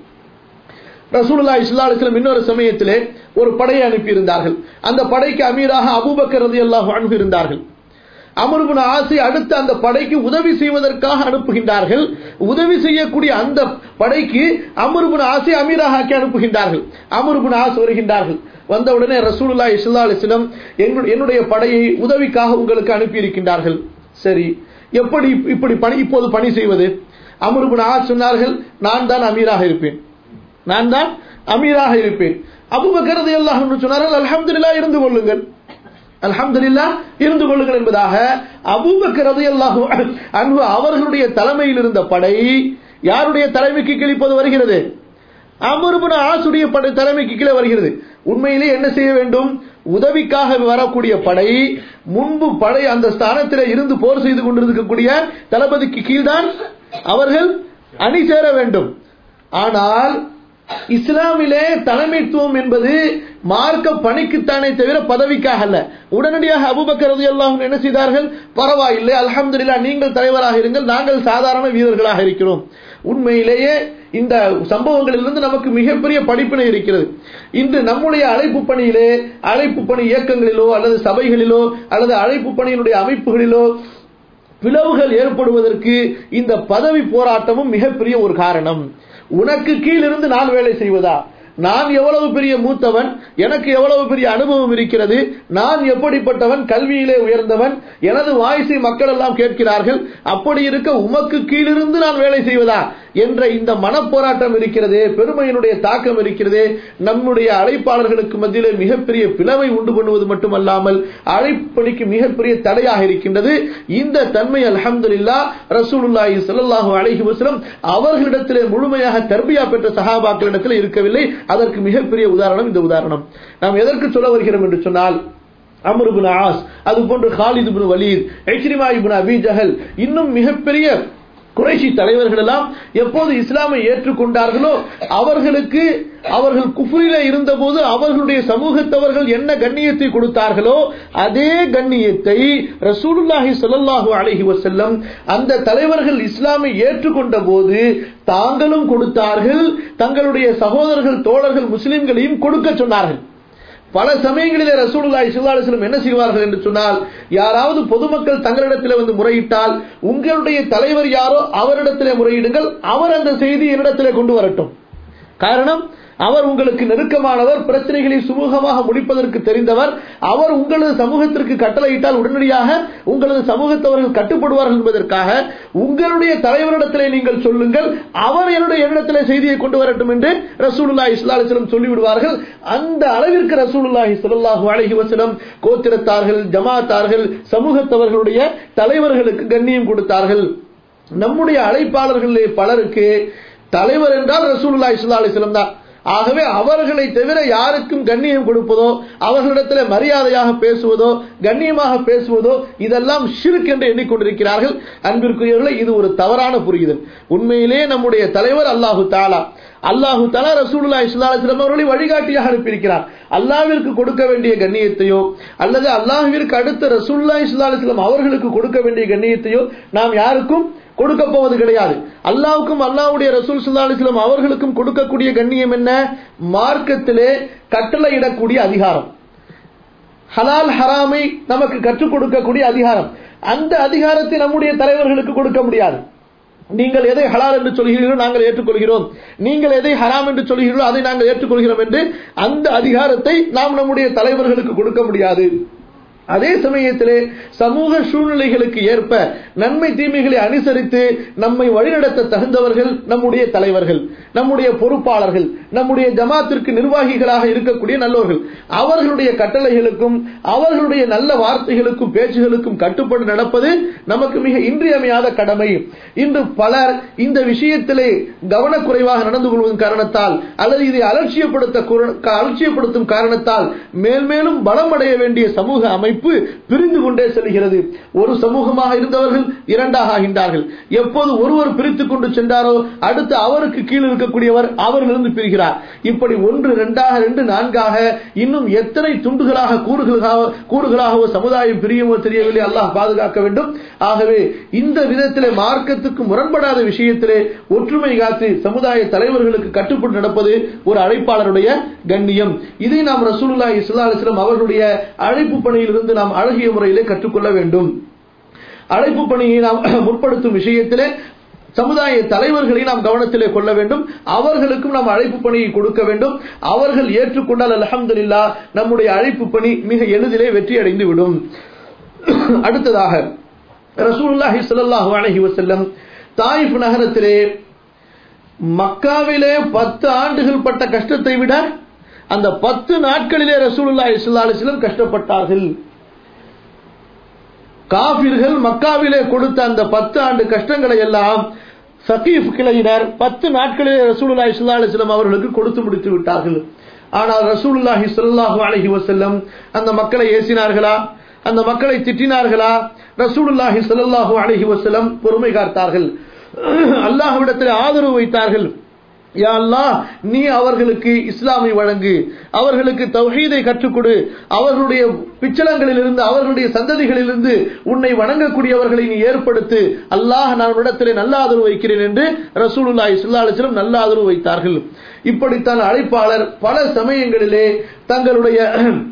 Speaker 1: ரசூலுல்லாஹி ஸல்லல்லாஹு அலைஹி வஸல்லம் இன்னொரு சமயத்திலே ஒரு படையை அனுப்பி இருந்தார்கள். அந்த படைக்கு அமீராக அபூபக்கர் ரலியல்லாஹு அன்ஹு இருந்தார்கள். அம்ர் இப்னு ஆஸை அடுத்து அந்த படைக்கு உதவி செய்வதற்காக அனுப்புகின்றார்கள். உதவி செய்யக்கூடிய அந்த படைக்கு அம்ர் இப்னு ஆஸை அமீராக ஆக்கி அனுப்புகின்றார்கள். அம்ர் இப்னு ஆஸ் வருகின்றார்கள். வந்தவுடனே ரசூலுல்லாஹி ஸல்லல்லாஹு அலைஹி வஸல்லம் என்னுடைய படையை உதவிக்காக உங்களுக்கு அனுப்பி இருக்கின்றார்கள். சரி, எப்படி இப்படி பணி இப்போது பணி செய்வது? அம்ர் இப்னு ஆஸ் சொன்னார்கள், நான் தான் அமீராக இருப்பேன், நான் தான் அமீராக இருப்பேன். அபூபக்கர் ரலியல்லாஹு அன்ஹு சொன்னார்கள், அல்ஹம்துலில்லாஹ், இருந்து கொள்ளுங்கள், அல்ஹம்துலில்லாஹ், இருந்து கொள்ளுங்கள் என்பதாக அபூபக்கர் ரலியல்லாஹு அன்ஹு அவர்களுடைய தலைமையில் இருந்த படை யாருடைய தலைமைக்கு கீழ் இப்போது வருகிறது? அம்ர் இப்னு ஆஸுடைய படை தலைமைக்கு கீழே வருகிறது. உண்மையிலே என்ன செய்ய வேண்டும்? உதவிக்காக வரக்கூடிய படை முன்பு படை அந்த ஸ்தானத்தில் இருந்து போர் செய்து கொண்டிருக்கக்கூடிய தளபதிக்கு கீழ்தான் அவர்கள் அணி சேர வேண்டும். ஆனால் இஸ்லாமிலே தலைமைத்துவம் என்பது மார்க்க பணிக்குத்தானே தவிர பதவிக்காக அல்ல. உடனடியாக அபூபக்கர் ரலியல்லாஹு அன்ஹு என்ன செய்தார்கள்? பரவாயில்லை, அல்ஹம்துலில்லாஹ், நீங்கள் தலைவராக இருங்கள், நாங்கள் சாதாரண வீரர்களாக இருக்கிறோம். உண்மையிலேயே இந்த சம்பவங்களிலிருந்து நமக்கு மிகப்பெரிய படிப்பினை இருக்கிறது. இன்று நம்முடைய அழைப்பு பணியிலே, அழைப்பு பணி இயக்கங்களிலோ அல்லது சபைகளிலோ அல்லது அழைப்பு பணியினுடைய அமைப்புகளிலோ பிளவுகள் ஏற்படுவதற்கு இந்த பதவி போராட்டமும் மிகப்பெரிய ஒரு காரணம். உனக்கு கீழிருந்து நான் வேலை செய்வதா? நான் எவ்வளவு பெரிய மூத்தவன், எனக்கு எவ்வளவு பெரிய அனுபவம் இருக்கிறது, நான் எப்படிப்பட்டவன், கல்வியிலே உயர்ந்தவன், எனது வாய்ஸை மக்கள் எல்லாம் கேட்கிறார்கள், அப்படி இருக்க உமக்கு கீழிருந்து நான் வேலை செய்வதா என்ற இந்த மனப்போராட்டம் இருக்கிறதே, பெருமையினுடைய தாக்கம் இருக்கிறதே, நம்முடைய அழைப்பாளர்களுக்கு மத்தியிலே மிகப்பெரிய பிளவை உண்டு பண்ணுவது மட்டுமல்லாமல் அழைப்பணிக்கு மிகப்பெரிய தடையாக இருக்கின்றது. இந்த தன்மை அல்ஹம்துலில்லாஹ் ரசூலுல்லாஹி ஸல்லல்லாஹு அலைஹி வஸல்லம் அவர்களிடத்திலே முழுமையாக தர்பியா பெற்ற சஹாபாக்களிடத்திலே இருக்கவில்லை. அதற்கு மிகப்பெரிய உதாரணம் இந்த உதாரணம். நாம் எதற்கு சொல்ல வருகிறோம் என்று சொன்னால், அம்ர் இப்னு ஆஸ், அதுபோன்று Khalid ibn Walid, Ikrima ibn Abi Jahl, இன்னும் மிகப்பெரிய குறைஷி தலைவர்கள் எல்லாம் எப்போது இஸ்லாமை ஏற்றுக்கொண்டார்களோ அவர்களுக்கு அவர்கள் குஃப்ரிலே இருந்தபோது அவர்களுடைய சமூகத்தவர்கள் என்ன கண்ணியத்தை கொடுத்தார்களோ அதே கண்ணியத்தை ரசூலுல்லாஹி ஸல்லல்லாஹு அலைஹி வஸல்லம் அந்த தலைவர்கள் இஸ்லாமை ஏற்றுக்கொண்ட போது தாங்களும் கொடுத்தார்கள், தங்களுடைய சகோதரர்கள் தோழர்கள் முஸ்லிம்களையும் கொடுக்க சொன்னார்கள். பல சமயங்களிலே ரசூலுல்லாஹி ஸல்லல்லாஹு அலைஹி வஸல்லம் என்ன செய்வார்கள் என்று சொன்னால், யாராவது பொதுமக்கள் தங்களிடத்திலே வந்து முறையிட்டால் உங்களுடைய தலைவர் யாரோ அவரிடத்திலே முறையிடுங்கள், அவர் அந்த செய்தி என்னிடத்திலே கொண்டு வரட்டும். காரணம், அவர் உங்களுக்கு நெருக்கமானவர், பிரச்சனைகளை சுமூகமாக முடிப்பதற்கு தெரிந்தவர், அவர் உங்களது சமூகத்திற்கு கட்டளையிட்டால் உடனடியாக உங்களது சமூகத்தவர்கள் கட்டுப்படுவார்கள் என்பதற்காக உங்களுடைய தலைவரிடத்திலே நீங்கள் சொல்லுங்கள், அவர் என்னுடைய என்னிடத்திலே செய்தியை கொண்டு வரட்டும் என்று ரசூலுல்லாஹி ஸல்லல்லாஹு அலைஹி வஸல்லம் சொல்லிவிடுவார்கள். அந்த அளவிற்கு ரசூலுல்லாஹி ஸல்லல்லாஹு அலைஹி வஸல்லம் கோத்திரத்தார்கள், ஜமாத்தார்கள், சமூகத்தவர்களுடைய தலைவர்களுக்கு கண்ணியம் கொடுத்தார்கள். நம்முடைய அழைப்பாளர்களிலே பலருக்கு தலைவர் என்றால் ரசூலுல்லாஹி ஸல்லல்லாஹு அலைஹி வஸல்லம் தான். ஆகவே அவர்களை தவிர யாருக்கும் கண்ணியம் கொடுப்பதோ, அவர்களிடத்தில் மரியாதையாக பேசுவதோ, கண்ணியமாக பேசுவதோ இதெல்லாம் ஷிர்க் என்று எண்ணிக்கொண்டிருக்கிறார்கள். அன்பிற்குரியவர்களே, இது ஒரு தவறான புரிதல். உண்மையிலே நம்முடைய தலைவர் அல்லாஹு தஆலா அல்லாஹு தஆலா ரசூலுல்லாஹி ஸல்லல்லாஹு அலைஹி வஸல்லம் அவர்களை வழிகாட்டியாக அனுப்பியிருக்கிறார். அல்லாஹ்விற்கு கொடுக்க வேண்டிய கண்ணியத்தையோ அல்லது அல்லாஹ்விற்கு அடுத்த ரசூலுல்லாஹி ஸல்லல்லாஹு அலைஹி வஸல்லம் அவர்களுக்கு கொடுக்க வேண்டிய கண்ணியத்தையோ நாம் யாருக்கும் கொடுக்க போவது கிடையாது. அல்லாஹ்வுக்கும் அல்லாஹ்வுடைய ரசூல் ஸல்லல்லாஹு அலைஹி வஸல்லம் அவர்களுக்கும் கொடுக்கக்கூடிய கண்ணியம் என்ன? மார்க்கத்திலே கட்டளையிடக்கூடிய அதிகாரம், ஹலால் ஹராமை நமக்கு கற்றுக் கொடுக்கக்கூடிய அதிகாரம். அந்த அதிகாரத்தை நம்முடைய தலைவர்களுக்கு கொடுக்க முடியாது. நீங்கள் எதை ஹலால் என்று சொல்கிறீர்களோ நாங்கள் ஏற்றுக்கொள்கிறோம், நீங்கள் எதை ஹராம் என்று சொல்கிறீர்களோ அதை நாங்கள் ஏற்றுக்கொள்கிறோம் என்று அந்த அதிகாரத்தை நாம் நம்முடைய தலைவர்களுக்கு கொடுக்க முடியாது. அதே சமயத்திலே சமூக சூழ்நிலைகளுக்கு ஏற்ப நன்மை தீமைகளை அனுசரித்து நம்மை வழிநடத்த தகுந்தவர்கள் நம்முடைய தலைவர்கள், நம்முடைய பொறுப்பாளர்கள், நம்முடைய ஜமாத்திற்கு நிர்வாகிகளாக இருக்கக்கூடிய நல்லவர்கள். அவர்களுடைய கட்டளைகளுக்கும் அவர்களுடைய நல்ல வார்த்தைகளுக்கும் பேச்சுகளுக்கும் கட்டுப்பட்டு நடப்பது நமக்கு மிக இன்றியமையாத கடமை. இன்று பலர் இந்த விஷயத்திலே கவனக்குறைவாக நடந்து கொள்வதன் காரணத்தால் அல்லது இதை அலட்சியப்படுத்த அலட்சியப்படுத்தும் காரணத்தால் மேல்மேலும் பலமடைய வேண்டிய சமூக அமைப்பு பிரிந்து கொண்டே செல்கிறது. ஒரு சமூகமாக இருந்தவர்கள் இரண்டாக ஆகின்றார்கள். எப்போது ஒருவர் பிரித்துக் கொண்டு சென்றாரோ அடுத்து அவருக்கு கீழ் இருக்கக்கூடியவர் அவர்களிருந்து பிரிகிறார். இப்படி ஒன்று இரண்டாக ரெண்டு நான்காக இன்னும் எத்தனை துண்டுகளாக கூறுகளாக கூறுகளாகவோ சமுதாயம் பிரியுமோ தெரியவில்லை. அல்லாஹ் பாதுகாக்க வேண்டும். ஆகவே இந்த விதத்திலே மார்க்கத்துக்கு முரண்படாத விஷயத்திலே ஒற்றுமை காத்து சமுதாய தலைவர்களுக்கு கட்டுப்பட்டு நடப்பது ஒரு அழைப்பாளருடைய கண்ணியம். இதை நாம் ரசூலுல்லாஹி ஸல்லல்லாஹு அலைஹி வஸல்லம் அவர்களுடைய அழைப்பு பணியிலிருந்து நாம் அழகிய முறையிலே கற்றுக்கொள்ள வேண்டும். அழைப்பு பணியை நாம் முற்படுத்தும் விஷயத்திலே சமுதாய தலைவர்களை நாம் கவனத்திலே கொள்ள வேண்டும். அவர்களுக்கும் நாம் அழைப்பு பணியை கொடுக்க வேண்டும். அவர்கள் ஏற்றுக்கொண்டால் அல்ஹம்துலில்லாஹ் நம்முடைய அழைப்பு பணி மிக எளிதிலே வெற்றி அடைந்து விடும். அடுத்ததாக ரசூலுல்லாஹி ஸல்லல்லாஹு அலைஹி வஸல்லம் தாயிஃப் நகரத்திலே மக்காவிலே பத்து ஆண்டுகள் பட்ட கஷ்டத்தை விட அந்த பத்து நாட்களிலே ரசூலுல்லாஹி ஸல்லல்லாஹு அலைஹி வஸல்லம் கஷ்டப்பட்டார்கள். காபிர்கள் மக்காவிலே கொடுத்த அந்த பத்து ஆண்டு கஷ்டங்களை எல்லாம் சகீஃப் கிளையினர் பத்து நாட்களிலே ரசூலுல்லாஹி ஸல்லல்லாஹு அலைஹி வஸல்லம் அவர்களுக்கு கொடுத்து முடித்து விட்டார்கள். ஆனால் ரசூலுல்லாஹி ஸல்லல்லாஹு அலைஹி வஸல்லம் அந்த மக்களை ஏசினார்களா? அந்த மக்களை திட்டினார்களா? ரசூலுல்லாஹி ஸல்லல்லாஹு அலைஹி வஸல்லம் பொறுமை காத்தார்கள். அல்லாஹ்விடத்தில் ஆதரவு வைத்தார்கள். யா அல்லாஹ், நீ அவர்களுக்கு இஸ்லாமை வழங்கு, அவர்களுக்கு தௌஹீதை கற்றுக் கொடு, அவர்களுடைய பிச்சலங்களிலிருந்து அவர்களுடைய சந்ததிகளிலிருந்து உன்னை வணங்கக்கூடியவர்களை நீ ஏற்படுத்து. அல்லாஹ், நான் உன்னிடத்திலே நல்ல ஆதரவு வைக்கிறேன் என்று ரசூலுல்லாஹி ஸல்லல்லாஹு அலைஹி வஸல்லம் நல்ல ஆதரவு வைத்தார்கள். இப்படித்தான் அழைப்பாளர் பல சமயங்களிலே தங்களுடைய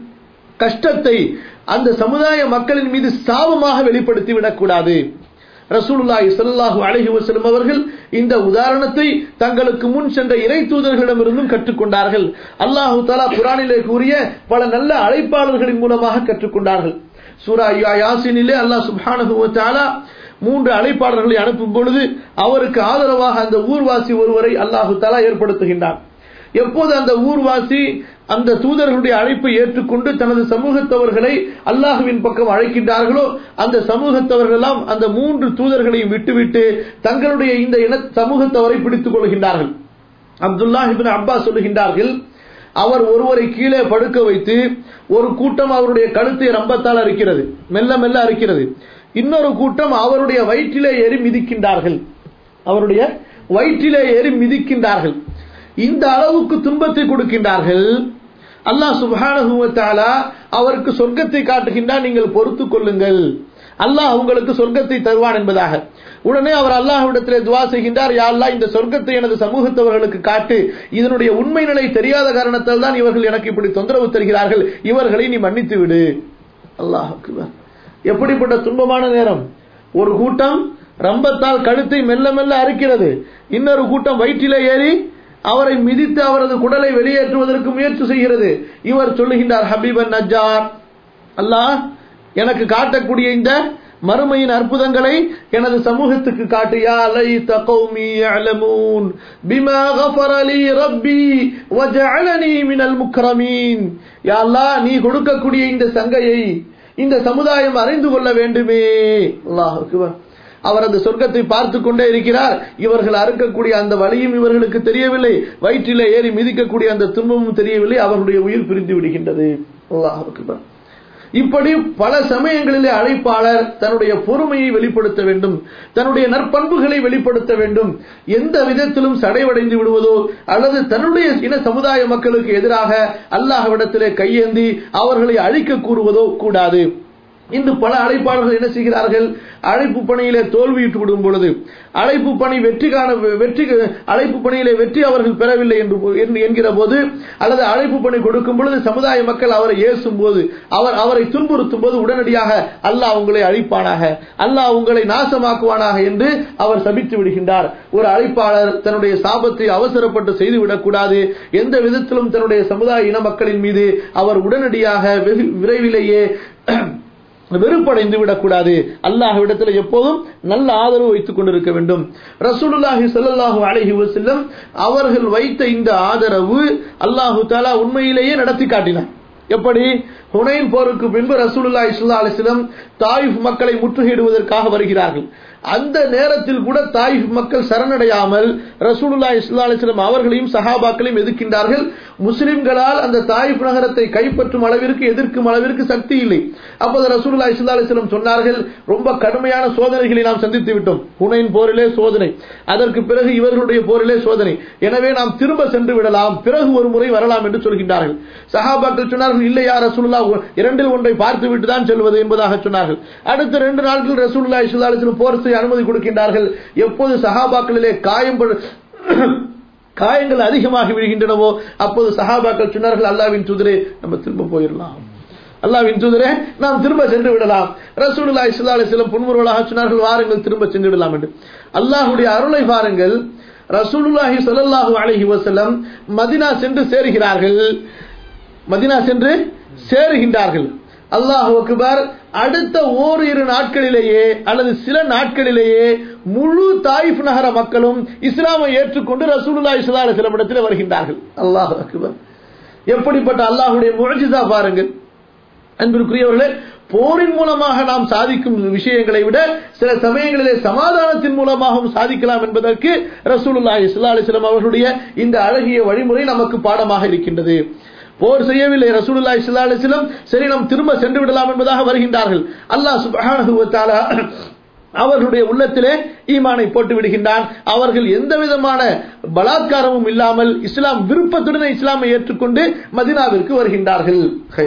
Speaker 1: கஷ்டத்தை அந்த சமுதாய மக்களின் மீது சாபமாக வெளிப்படுத்தி விடக்கூடாது. ரசூலுல்லாஹி ஸல்லல்லாஹு அலைஹி வஸல்லம் அவர்கள் இந்த உதாரணத்தை தங்களுக்கு முன் சென்ற இறை தூதர்களிடமிருந்தும் கற்றுக்கொண்டார்கள். அல்லாஹு தஆலா குர்ஆனிலே கூறிய பல நல்ல அழைப்பாளர்களின் மூலமாக கற்றுக்கொண்டார்கள். சூரா யாசீனிலே அல்லாஹ் சுப்ஹானஹு வ தஆலா மூன்று அழைப்பாளர்களை அனுப்பும் பொழுது அவருக்கு ஆதரவாக அந்த ஊர்வாசி ஒருவரை அல்லாஹு தஆலா ஏற்படுத்துகின்றார். எப்போது அந்த ஊர்வாசி அந்த தூதர்களுடைய அழைப்பை ஏற்றுக்கொண்டு தனது சமூகத்தவர்களை அல்லாஹ்வின் பக்கம் அழைக்கின்றார்களோ அந்த சமூகத்தவர்கள் எல்லாம் அந்த மூன்று தூதர்களையும் விட்டுவிட்டு தங்களுடைய இந்த இன சமூகத்தவரை பிடித்துக் கொள்கின்றார்கள். அப்துல்லாஹ் இப்னு அப்பாஸ் சொல்லுகின்றார்கள், அவர் ஒருவரை கீழே படுக்க வைத்து ஒரு கூட்டம் அவருடைய கழுத்தை ரம்பத்தால் அறுக்கிறது, மெல்ல மெல்ல அறுக்கிறது. இன்னொரு கூட்டம் அவருடைய வயிற்றிலே ஏறி மிதிக்கின்றார்கள் அவருடைய வயிற்றிலே ஏறி மிதிக்கின்றார்கள் இந்த அளவுக்கு துன்பத்தை கொடுக்கின்றார்கள். அல்லாஹ் சுப்ஹானஹு வ தஆலா அவருக்கு சொர்க்கத்தை காட்டுகின்றார், நீங்கள் பொறுத்துக் கொள்ளுங்கள், அல்லாஹ் உங்களுக்கு சொர்க்கத்தை தருவான் என்பதாக. உடனே அவர் அல்லாஹ்விடத்திலே துஆ செய்கின்றார், யா அல்லாஹ், இந்த சொர்க்கத்தை எனது சமூகத்தவர்களுக்கு காட்டு, இதனுடைய உண்மை நிலை தெரியாத காரணத்தால் தான் இவர்கள் எனக்கு இப்படி தொந்தரவு தருகிறார்கள், இவர்களை நீ மன்னித்து விடு. அல்லாஹ் அக்பர். எப்படிப்பட்ட துன்பமான நேரம்! ஒரு கூட்டம் ரம்பத்தால் கழுத்தை மெல்ல மெல்ல அறுக்கிறது, இன்னொரு கூட்டம் வயிற்றிலே ஏறி அவரை மிதித்து அவரது குடலை வெளியேற்றுவதற்கு முயற்சி செய்கிறது. இவர் சொல்லுகின்றார், ஹபீபன் நஜ்ஜார், அல்லாஹ் எனக்கு காட்டக்கூடிய இந்த மறுமையின் அற்புதங்களை எனது சமூகத்துக்கு காட்டு. யா லைத கௌமி யஅலமூன் பிமா கஃபர லீ ரப்பி வஜஅலனி மினல் முக்ரமீன். யா அல்லாஹ், நீ கொடுக்கக்கூடிய இந்த சங்கையை இந்த சமுதாயம் அறிந்து கொள்ள வேண்டுமே. அல்லாஹ் அக்பர். அவர் அந்த சொர்க்கத்தை பார்த்து கொண்டே இருக்கிறார். இவர்கள் அறுக்கக்கூடிய அந்த வலியும் இவர்களுக்கு தெரியவில்லை, வயிற்றிலே ஏறி மிதிக்கக்கூடிய அந்த துன்பமும் தெரியவில்லை, அவர்களுடைய உயிர் பிரிந்து விடுகின்றது. அல்லாஹ் அக்பர். இப்படி பல சமயங்களிலே அழைப்பாளர் தன்னுடைய பொறுமையை வெளிப்படுத்த வேண்டும், தன்னுடைய நற்பண்புகளை வெளிப்படுத்த வேண்டும். எந்த விதத்திலும் சடைவடைந்து விடுவதோ அல்லது தன்னுடைய இன சமுதாய மக்களுக்கு எதிராக அல்லாஹ்விடத்திலே கையேந்தி அவர்களை அழிக்க கூறுவதோ கூடாது. இன்று பல அழைப்பாளர்கள் என்ன செய்கிறார்கள்? அழைப்பு பணியிலே தோல்வியிட்டு விடும் பொழுது, அழைப்பு பணி வெற்றி காண வெற்றி அழைப்பு பணியிலே வெற்றி அவர்கள் பெறவில்லை என்று என்கிற போது, அல்லது அழைப்பு பணி கொடுக்கும் பொழுது சமுதாய மக்கள் அவரை ஏசும் போது, அவர் அவரை துன்புறுத்தும் போது உடனடியாக அல்லாஹ் உங்களை அழிப்பானாக, அல்லாஹ் உங்களை நாசமாக்குவானாக என்று அவர் சபித்து விடுகின்றார். ஒரு அழைப்பாளர் தன்னுடைய சாபத்தை அவசரப்பட்டு செய்துவிடக் கூடாது. எந்த விதத்திலும் தன்னுடைய சமுதாய இன மக்களின் மீது அவர் உடனடியாக விரைவிலேயே வெறுப்படைந்து விடக்கூடாது. அல்லாஹ்விடத்தில் எப்போதும் நல்ல ஆதரவு வைத்துக் கொண்டிருக்க வேண்டும். ரசூலுல்லாஹி ஸல்லல்லாஹு அலைஹி வஸல்லம் அவர்கள் வைத்த இந்த ஆதரவு அல்லாஹு தஆலா உண்மையிலேயே நடத்தி காட்டினார். எப்படி? ஹுனைன் போருக்கு பின்பு ரசூலுல்லாஹி ஸல்லல்லாஹு அலைஹி வஸல்லம் தாயிஃப் மக்களை முற்றுகையிடுவதற்காக வருகிறார்கள். அந்த நேரத்தில் கூட தாயிஃப் மக்கள் சரணடையாமல் ரசூலுல்லாஹி ஸல்லல்லாஹு அலைஹி வஸல்லம் அவர்களையும் சஹாபாக்களையும் எதிர்க்கின்றார்கள். முஸ்லிம்களால் அந்த தாயிஃப் நகரத்தை கைப்பற்றும் அளவிற்கு எதிர்க்கும் அளவிற்கு சக்தி இல்லை. அப்போது ரசூலுல்லாஹி ஸல்லல்லாஹு அலைஹி வஸல்லம் சொன்னார்கள், ரொம்ப கடுமையான சோதனைகளை நாம் சந்தித்து விட்டோம். ஹுனைன் போரிலே சோதனை, அதற்கு பிறகு இவர்களுடைய போரிலே சோதனை, எனவே நாம் திரும்ப சென்று விடலாம், பிறகு ஒரு முறை வரலாம் என்று சொல்கின்றார்கள். சஹாபாக்கள் சொன்னார்கள், இல்லையா ரசூலுல்லாஹ், இரண்டில் ஒன்றை பார்த்து விட்டு தான் செல்வது என்பதாக சொன்னார்கள். அடுத்த இரண்டு நாட்கள் ரசூலுல்லாஹி ஸல்லல்லாஹு அலைஹி வஸல்லம் போர் செய்ய அனுமதி கொடுக்கின்றார்கள். எப்போது சஹாபாக்களிலே காயம் காயங்கள் அதிகமாகி விடுகின்றனவோ அப்போது சஹாபாக்கள் சொன்னார்கள், அல்லாஹ்வின் தூதரே நம்ம திரும்ப போயிடலாம், அல்லாஹ்வின் தூதரே நாம் திரும்ப சென்று விடலாம். ரசூலுல்லாஹி ஸல்லல்லாஹு அலைஹி வஸல்லம் புன்முறுவலாக சொன்னார்கள், வாருங்கள் திரும்ப சென்று விடலாம் என்று. அல்லாஹ்வுடைய அருளை பாருங்கள். ரசூலுல்லாஹி ஸல்லல்லாஹு அலைஹி வஸல்லம் மதீனா சென்று சேருகிறார்கள். மதீனா சென்று சேருகின்றார்கள். அல்லாஹ் அக்பர். அடுத்த ஓரிரு நாட்களிலேயே அல்லது சில நாட்களிலேயே முழு தாயிஃப் நகர மக்களும் இஸ்லாமை ஏற்றுக்கொண்டு ரசூலுல்லாஹி ஸல்லல்லாஹு அலைஹி வஸல்லம் இடத்தில் வருகின்றார்கள். அல்லாஹ் அக்பர். எப்படிப்பட்ட அல்லாஹ்வுடைய முஅஜிஸா பாருங்கள். அன்பிற்குரியவர்களே, போரின் மூலமாக நாம் சாதிக்கும் விஷயங்களை விட சில சமயங்களிலே சமாதானத்தின் மூலமாகவும் சாதிக்கலாம் என்பதற்கு ரசூலுல்லாஹி ஸல்லல்லாஹு அலைஹி வஸல்லம் அவர்களுடைய இந்த அழகிய வழிமுறை நமக்கு பாடமாக இருக்கின்றது. போர் செய்யவில்லை ரசூலுல்லாஹி ஸல்லல்லாஹு அலைஹி வஸல்லம், சரி நாம் திரும்ப சென்று விடலாம் என்பதாக வருகின்றார்கள். அல்லாஹ் சுப்ஹானஹு வ தஆலா அவர்களுடைய உள்ளத்திலே ஈமானை போட்டு விடுகின்றான். அவர்கள் எந்த விதமான பலாத்காரமும் இல்லாமல் இஸ்லாம் விருப்பத்துடன் இஸ்லாமை ஏற்றுக்கொண்டு மதீனாவிற்கு வருகின்றார்கள்.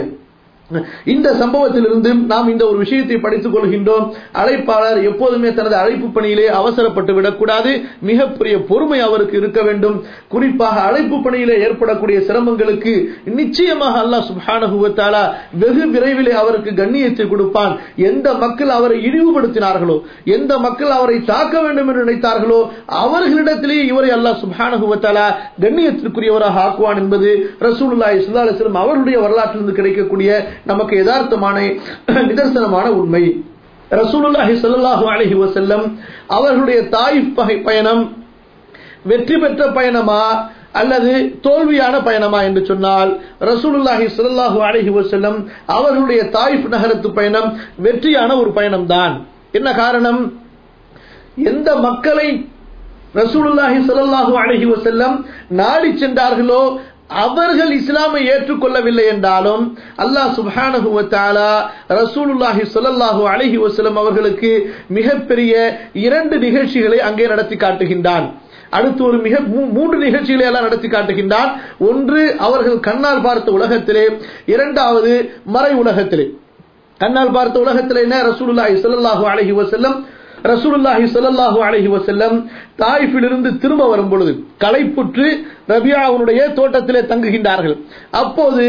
Speaker 1: இந்த சம்பவத்திலிருந்து நாம் இந்த ஒரு விஷயத்தை படித்துக் கொள்கின்றோம். அழைப்பாளர் எப்போதுமே தனது அழைப்பு பணியிலே அவசரப்பட்டு விடக்கூடாது. மிகப்பெரிய பொறுமை அவருக்கு இருக்க வேண்டும். குறிப்பாக அழைப்பு பணியிலே ஏற்படக்கூடிய சிரமங்களுக்கு நிச்சயமாக அல்லாஹ் சுப்ஹானஹு வ தஆலா வெகு விரைவிலே அவருக்கு கண்ணியத்தை கொடுப்பான். எந்த மக்கள் அவரை இழிவுபடுத்தினார்களோ, எந்த மக்கள் அவரை தாக்க வேண்டும் என்று நினைத்தார்களோ அவர்களிடத்திலேயே இவரை அல்லாஹ் சுப்ஹானஹு வ தஆலா கண்ணியத்திற்குரியவராக ஆக்குவான் என்பது ரசூலுல்லாஹி ஸல்லல்லாஹு அலைஹி வஸல்லம் அவருடைய வரலாற்றிலிருந்து கிடைக்கக்கூடிய நமக்கு யதார்த்தமான நிதர்சனமான உண்மை. ரசூலுல்லாஹி ஸல்லல்லாஹு அலைஹி வஸல்லம் அவர்களுடைய தாயிஃப் பயணம் வெற்றி பெற்ற பயணமா அல்லது தோல்வியான பயணமா என்று சொன்னால், ரசூலுல்லாஹி ஸல்லல்லாஹு அலைஹி வஸல்லம் அவர்களுடைய தாயிஃப் நகரத்து பயணம் வெற்றியான ஒரு பயணம் தான். என்ன காரணம்? எந்த மக்களை ரசூலுல்லாஹி ஸல்லல்லாஹு அலைஹி வஸல்லம் நாடி சென்றார்களோ அவர்கள் இஸ்லாமை ஏற்றுக்கொள்ளவில்லை என்றாலும் அல்லாஹ் சுப்ஹானஹு வ தஆலா ரசூலுல்லாஹி ஸல்லல்லாஹு அலைஹி வஸல்லம் அவர்களுக்கு மிகப்பெரிய இரண்டு நிகழ்ச்சிகளை அங்கே நடத்தி காட்டுகின்றான். அடுத்து ஒரு மிக மூன்று நிகழ்ச்சிகளை எல்லாம் நடத்தி காட்டுகின்றான். ஒன்று அவர்கள் கண்ணால் பார்த்த உலகத்திலே, இரண்டாவது மறை உலகத்திலே. கண்ணால் பார்த்த உலகத்திலே என்ன? ரசூலுல்லாஹி ஸல்லல்லாஹு அலைஹி வஸல்லம் ரசூலுல்லாஹி ஸல்லல்லாஹு அலைஹி வஸல்லம் தாயிஃபிலிருந்து திரும்ப வரும் பொழுது களைப்புற்று ரபியாவுடைய தோட்டத்திலே தங்குகின்றார்கள். அப்போது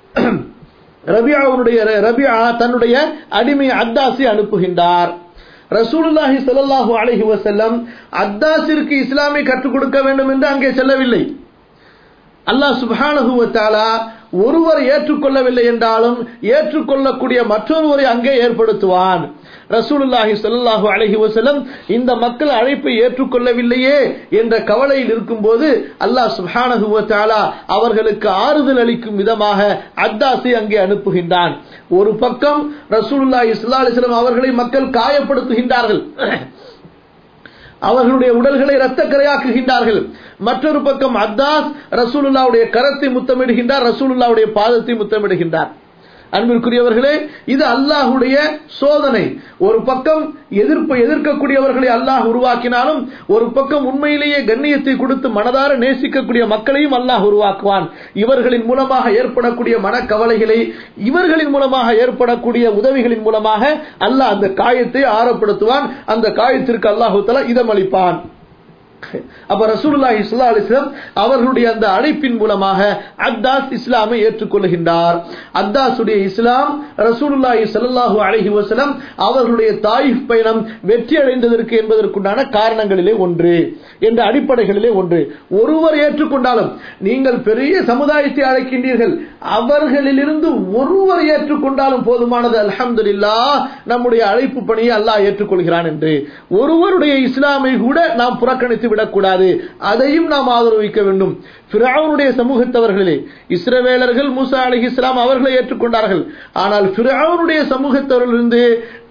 Speaker 1: ரபியாவுடைய ரபியா தன்னுடைய அடிமை அத்தாஸை அனுப்புகின்றார். ரசூலுல்லாஹி ஸல்லல்லாஹு அலைஹி வஸல்லம் அத்தாஸிற்கு இஸ்லாமை கற்றுக் கொடுக்க வேண்டும் என்று அங்கே செல்லவில்லை. அல்லாஹ் சுப்ஹானஹு வ தஆலா ஒருவர் ஏற்றுக்கொள்ளவில்லை என்றாலும் ஏற்றுக்கொள்ளக்கூடிய மற்றொருவரை அங்கே ஏற்படுத்துவான். ரசூலுல்லாஹி ஸல்லல்லாஹு அலைஹி வஸல்லம் இந்த மக்கள் அழைப்பை ஏற்றுக்கொள்ளவில்லையே என்ற கவலையில் இருக்கும்போது அல்லாஹ் சுப்ஹானஹு வ தஆலா அவர்களுக்கு ஆறுதல் அளிக்கும் விதமாக அத்தாஸை அங்கே அனுப்புகின்றான். ஒரு பக்கம் ரசூலுல்லாஹி ஸல்லல்லாஹு அலைஹி வஸல்லம் அவர்களை மக்கள் காயப்படுத்துகின்றார்கள். அவர்களுடைய உடல்களை இரத்தக்கரையாக்குகின்றார்கள். மற்றொரு பக்கம் அத்தாஸ் ரசூலுல்லாஹ்வுடைய கரத்தை முத்தமிடுகின்றார், ரசூலுல்லாஹ்வுடைய பாதத்தை முத்தமிடுகின்றார். அன்பிற்குரியவர்களே, இது அல்லாஹ்வுடைய சோதனை. ஒரு பக்கம் எதிர்ப்பு எதிர்க்கக்கூடியவர்களை அல்லாஹ் உருவாக்கினாலும் ஒரு பக்கம் உண்மையிலேயே கண்ணியத்தை கொடுத்து மனதார நேசிக்கக்கூடிய மக்களையும் அல்லாஹ் உருவாக்குவான். இவர்களின் மூலமாக ஏற்படக்கூடிய மனக்கவலைகளை, இவர்களின் மூலமாக ஏற்படக்கூடிய உதவிகளின் மூலமாக அல்லாஹ் அந்த காயத்தை ஆறப்படுத்துவான். அந்த காயத்திற்கு அல்லாஹு தஆலா இதமளிப்பான். அப்ப ரசூலுல்லாஹி ஸல்லல்லாஹு அலைஹி வஸல்லம் அவர்களுடைய அந்த அழைப்பின் மூலமாக அத்தாஸ் இஸ்லாமை ஏற்றுக்கொள்கின்றார். அத்தாஸுடைய இஸ்லாம் ரசூலுல்லாஹி ஸல்லல்லாஹு அலைஹி வஸல்லம் அவர்களுடைய தாயிஃப் பயணம் வெற்றி அடைந்ததற்கு என்பதற்குண்டான காரணங்களிலே ஒன்று, என்ற அடிப்படைகளிலே ஒன்று. ஒருவர் ஏற்றுக்கொண்டாலும், நீங்கள் பெரிய சமுதாயத்தை அழைக்கின்றீர்கள், அவர்களிலிருந்து ஒருவர் ஏற்றுக்கொண்டாலும் போதுமானது. அல்ஹம்துலில்லாஹ், நம்முடைய அழைப்பு பணியை அல்லாஹ் ஏற்றுக்கொள்கிறான் என்று. ஒருவருடைய இஸ்லாமை கூட நாம் புறக்கணித்து விடக்கூடாது, அதையும் நாம் ஆதரவிக்க வேண்டும். ஃபிரௌனுடைய சமூகத்தவர்களே, இஸ்ரவேலர்கள் மூசா அலைஹிஸ்ஸலாம் அவர்களை ஏற்றுக்கொண்டார்கள். ஆனால் ஃபிரௌனுடைய சமூகத்தவர்களிலிருந்து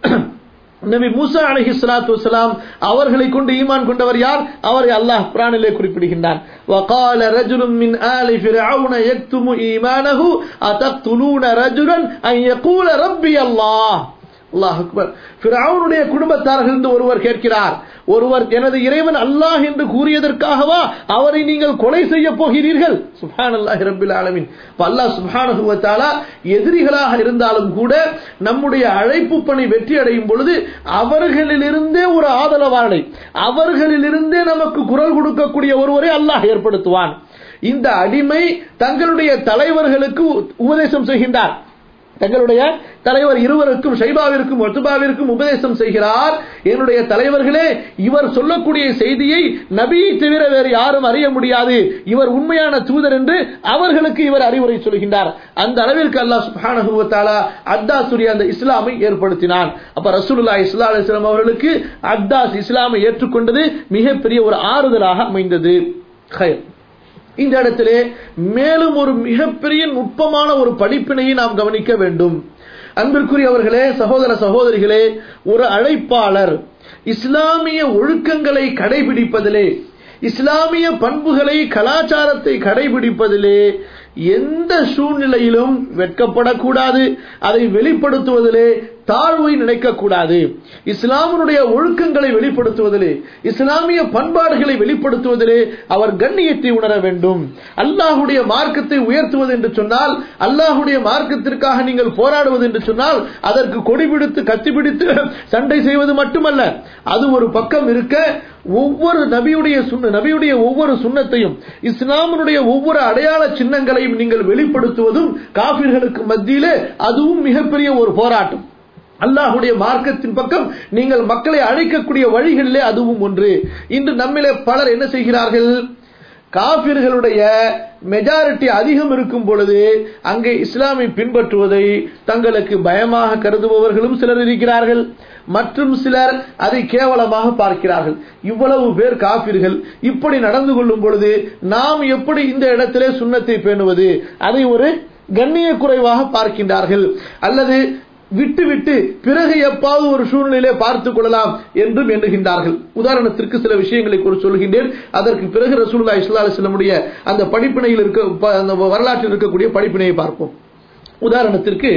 Speaker 1: நபி மூசா அலைஹிஸ்ஸலாத்து வஸலாம் அவர்களை கொண்டு ஈமான் கொண்டவர் யார்? அவரை அல்லாஹ் குர்ஆனிலே குறிப்பிடுகின்றான். வகால ரஜுலுன் மின் ஆலி ஃபிரௌன யக்துமு ஈமானஹு அதக்துலூன ரஜுலன் அன் யகூல ரப்பி அல்லாஹ். அல்லாஹ் அக்பர். ஃபிரௌனுடைய குடும்பத்தாரிலிருந்து ஒருவர் கேட்கிறார், ஒருவர் எனது இறைவன் அல்லாஹ் என்று கூறியதற்காகவா அவரை நீங்கள் கொலை செய்ய போகிறீர்கள்? சுப்ஹானல்லாஹி ரப்பில் ஆலமீன். அல்லாஹ் சுப்ஹானஹு வ தஆலா எதிரிகளாக இருந்தாலும் கூட நம்முடைய அழைப்பு பணி வெற்றி அடையும் பொழுது அவர்களிலிருந்தே ஒரு ஆதரவாளை, அவர்களிலிருந்தே நமக்கு குரல் கொடுக்கக்கூடிய ஒருவரை அல்லாஹ் ஏற்படுத்துவான். இந்த அடிமை தங்களுடைய தலைவர்களுக்கு உபதேசம் செய்கின்றார். தங்களுடைய தலைவர் இருவருக்கும், ஷைபாவிற்கும் உத்பாவிற்கும் உபதேசம் செய்கிறார். என்னுடைய தலைவர்களே, இவர் சொல்லக்கூடிய செய்தியை நபியை தவிர வேறு யாரும் அறிய முடியாது, இவர் உண்மையான தூதர் என்று அவர்களுக்கு இவர் அறிவுரை சொல்கின்றார். அந்த அளவிற்கு அல்லாஹ் சுப்ஹானஹு வ தஆலா அத்தாஸுடைய அந்த இஸ்லாமை ஏற்படுத்தினான். அப்ப ரசூலுல்லாஹி ஸல்லல்லாஹு அலைஹி வஸல்லம் அவர்களுக்கு அத்தாஸ் இஸ்லாமை ஏற்றுக்கொண்டது மிகப்பெரிய ஒரு ஆறுதலாக அமைந்தது. ஹைர். இந்த இடத்திலே மேலும் ஒரு மிகப்பெரிய நுட்பமான ஒரு படிப்பினையை நாம் கவனிக்க வேண்டும். அன்பிற்குரியவர்களே, சகோதர சகோதரிகளே, ஒரு அழைப்பாளர் இஸ்லாமிய ஒழுக்கங்களை கடைபிடிப்பதிலே, இஸ்லாமிய பண்புகளை, கலாச்சாரத்தை கடைபிடிப்பதிலே எந்த சூழ்நிலையிலும் வெட்கப்படக்கூடாது, அதை வெளிப்படுத்துவதிலே தாழ்வை நினைக்கக்கூடாது. இஸ்லாமினுடைய ஒழுக்கங்களை வெளிப்படுத்துவதிலே, இஸ்லாமிய பண்பாடுகளை வெளிப்படுத்துவதிலே அவர் கண்ணியத்தை உணர வேண்டும். அல்லாஹுடைய மார்க்கத்தை உயர்த்துவது என்று சொன்னால், அல்லாஹுடைய மார்க்கத்திற்காக நீங்கள் போராடுவது என்று சொன்னால் அதற்கு கொடி பிடித்து கத்தி பிடித்து சண்டை செய்வது மட்டுமல்ல, அது ஒரு பக்கம் இருக்க, ஒவ்வொரு நபியுடைய நபியுடைய ஒவ்வொரு சுன்னத்தையும், இஸ்லாமினுடைய ஒவ்வொரு அடையாள சின்னங்களையும் நீங்கள் வெளிப்படுத்துவதும் காபிர்களுக்கு மத்தியிலே அதுவும் மிகப்பெரிய ஒரு போராட்டம். அல்லாஹுடைய மார்க்கத்தின் பக்கம் நீங்கள் மக்களை அழைக்கக்கூடிய வழிகளிலே அதுவும் ஒன்று. இன்று நம்மிலே பலர் என்ன செய்கிறார்கள்? காபிர்களுடைய மெஜாரிட்டி அதிகம் இருக்கும் பொழுது அங்கே இஸ்லாமை பின்பற்றுவதை தங்களுக்கு பயமாக கருதுபவர்களும் சிலர் இருக்கிறார்கள். மற்றும் சிலர் அதை கேவலமாக பார்க்கிறார்கள். இவ்வளவு பேர் காபிர்கள் இப்படி நடந்து கொள்ளும் பொழுது நாம் எப்படி இந்த இடத்திலே சுன்னத்தை பேணுவது? அதை ஒரு கண்ணிய குறைவாக பார்க்கின்றார்கள். அல்லது விட்டு விட்டு பிறகு எப்பாவது ஒரு சூழ்நிலையிலே பார்த்துக் கொள்ளலாம் என்றும் எண்ணுகின்றார்கள். உதாரணத்திற்கு சில விஷயங்களை குறித்து சொல்கின்றேன். அதற்கு பிறகு ரசூலுல்லாஹி ஸல்லல்லாஹு அலைஹி வஸல்லம் அந்த படிப்பினையில் இருக்க, அந்த வரலாற்றில் இருக்கக்கூடிய படிப்பினையை பார்ப்போம். உதாரணத்திற்கு,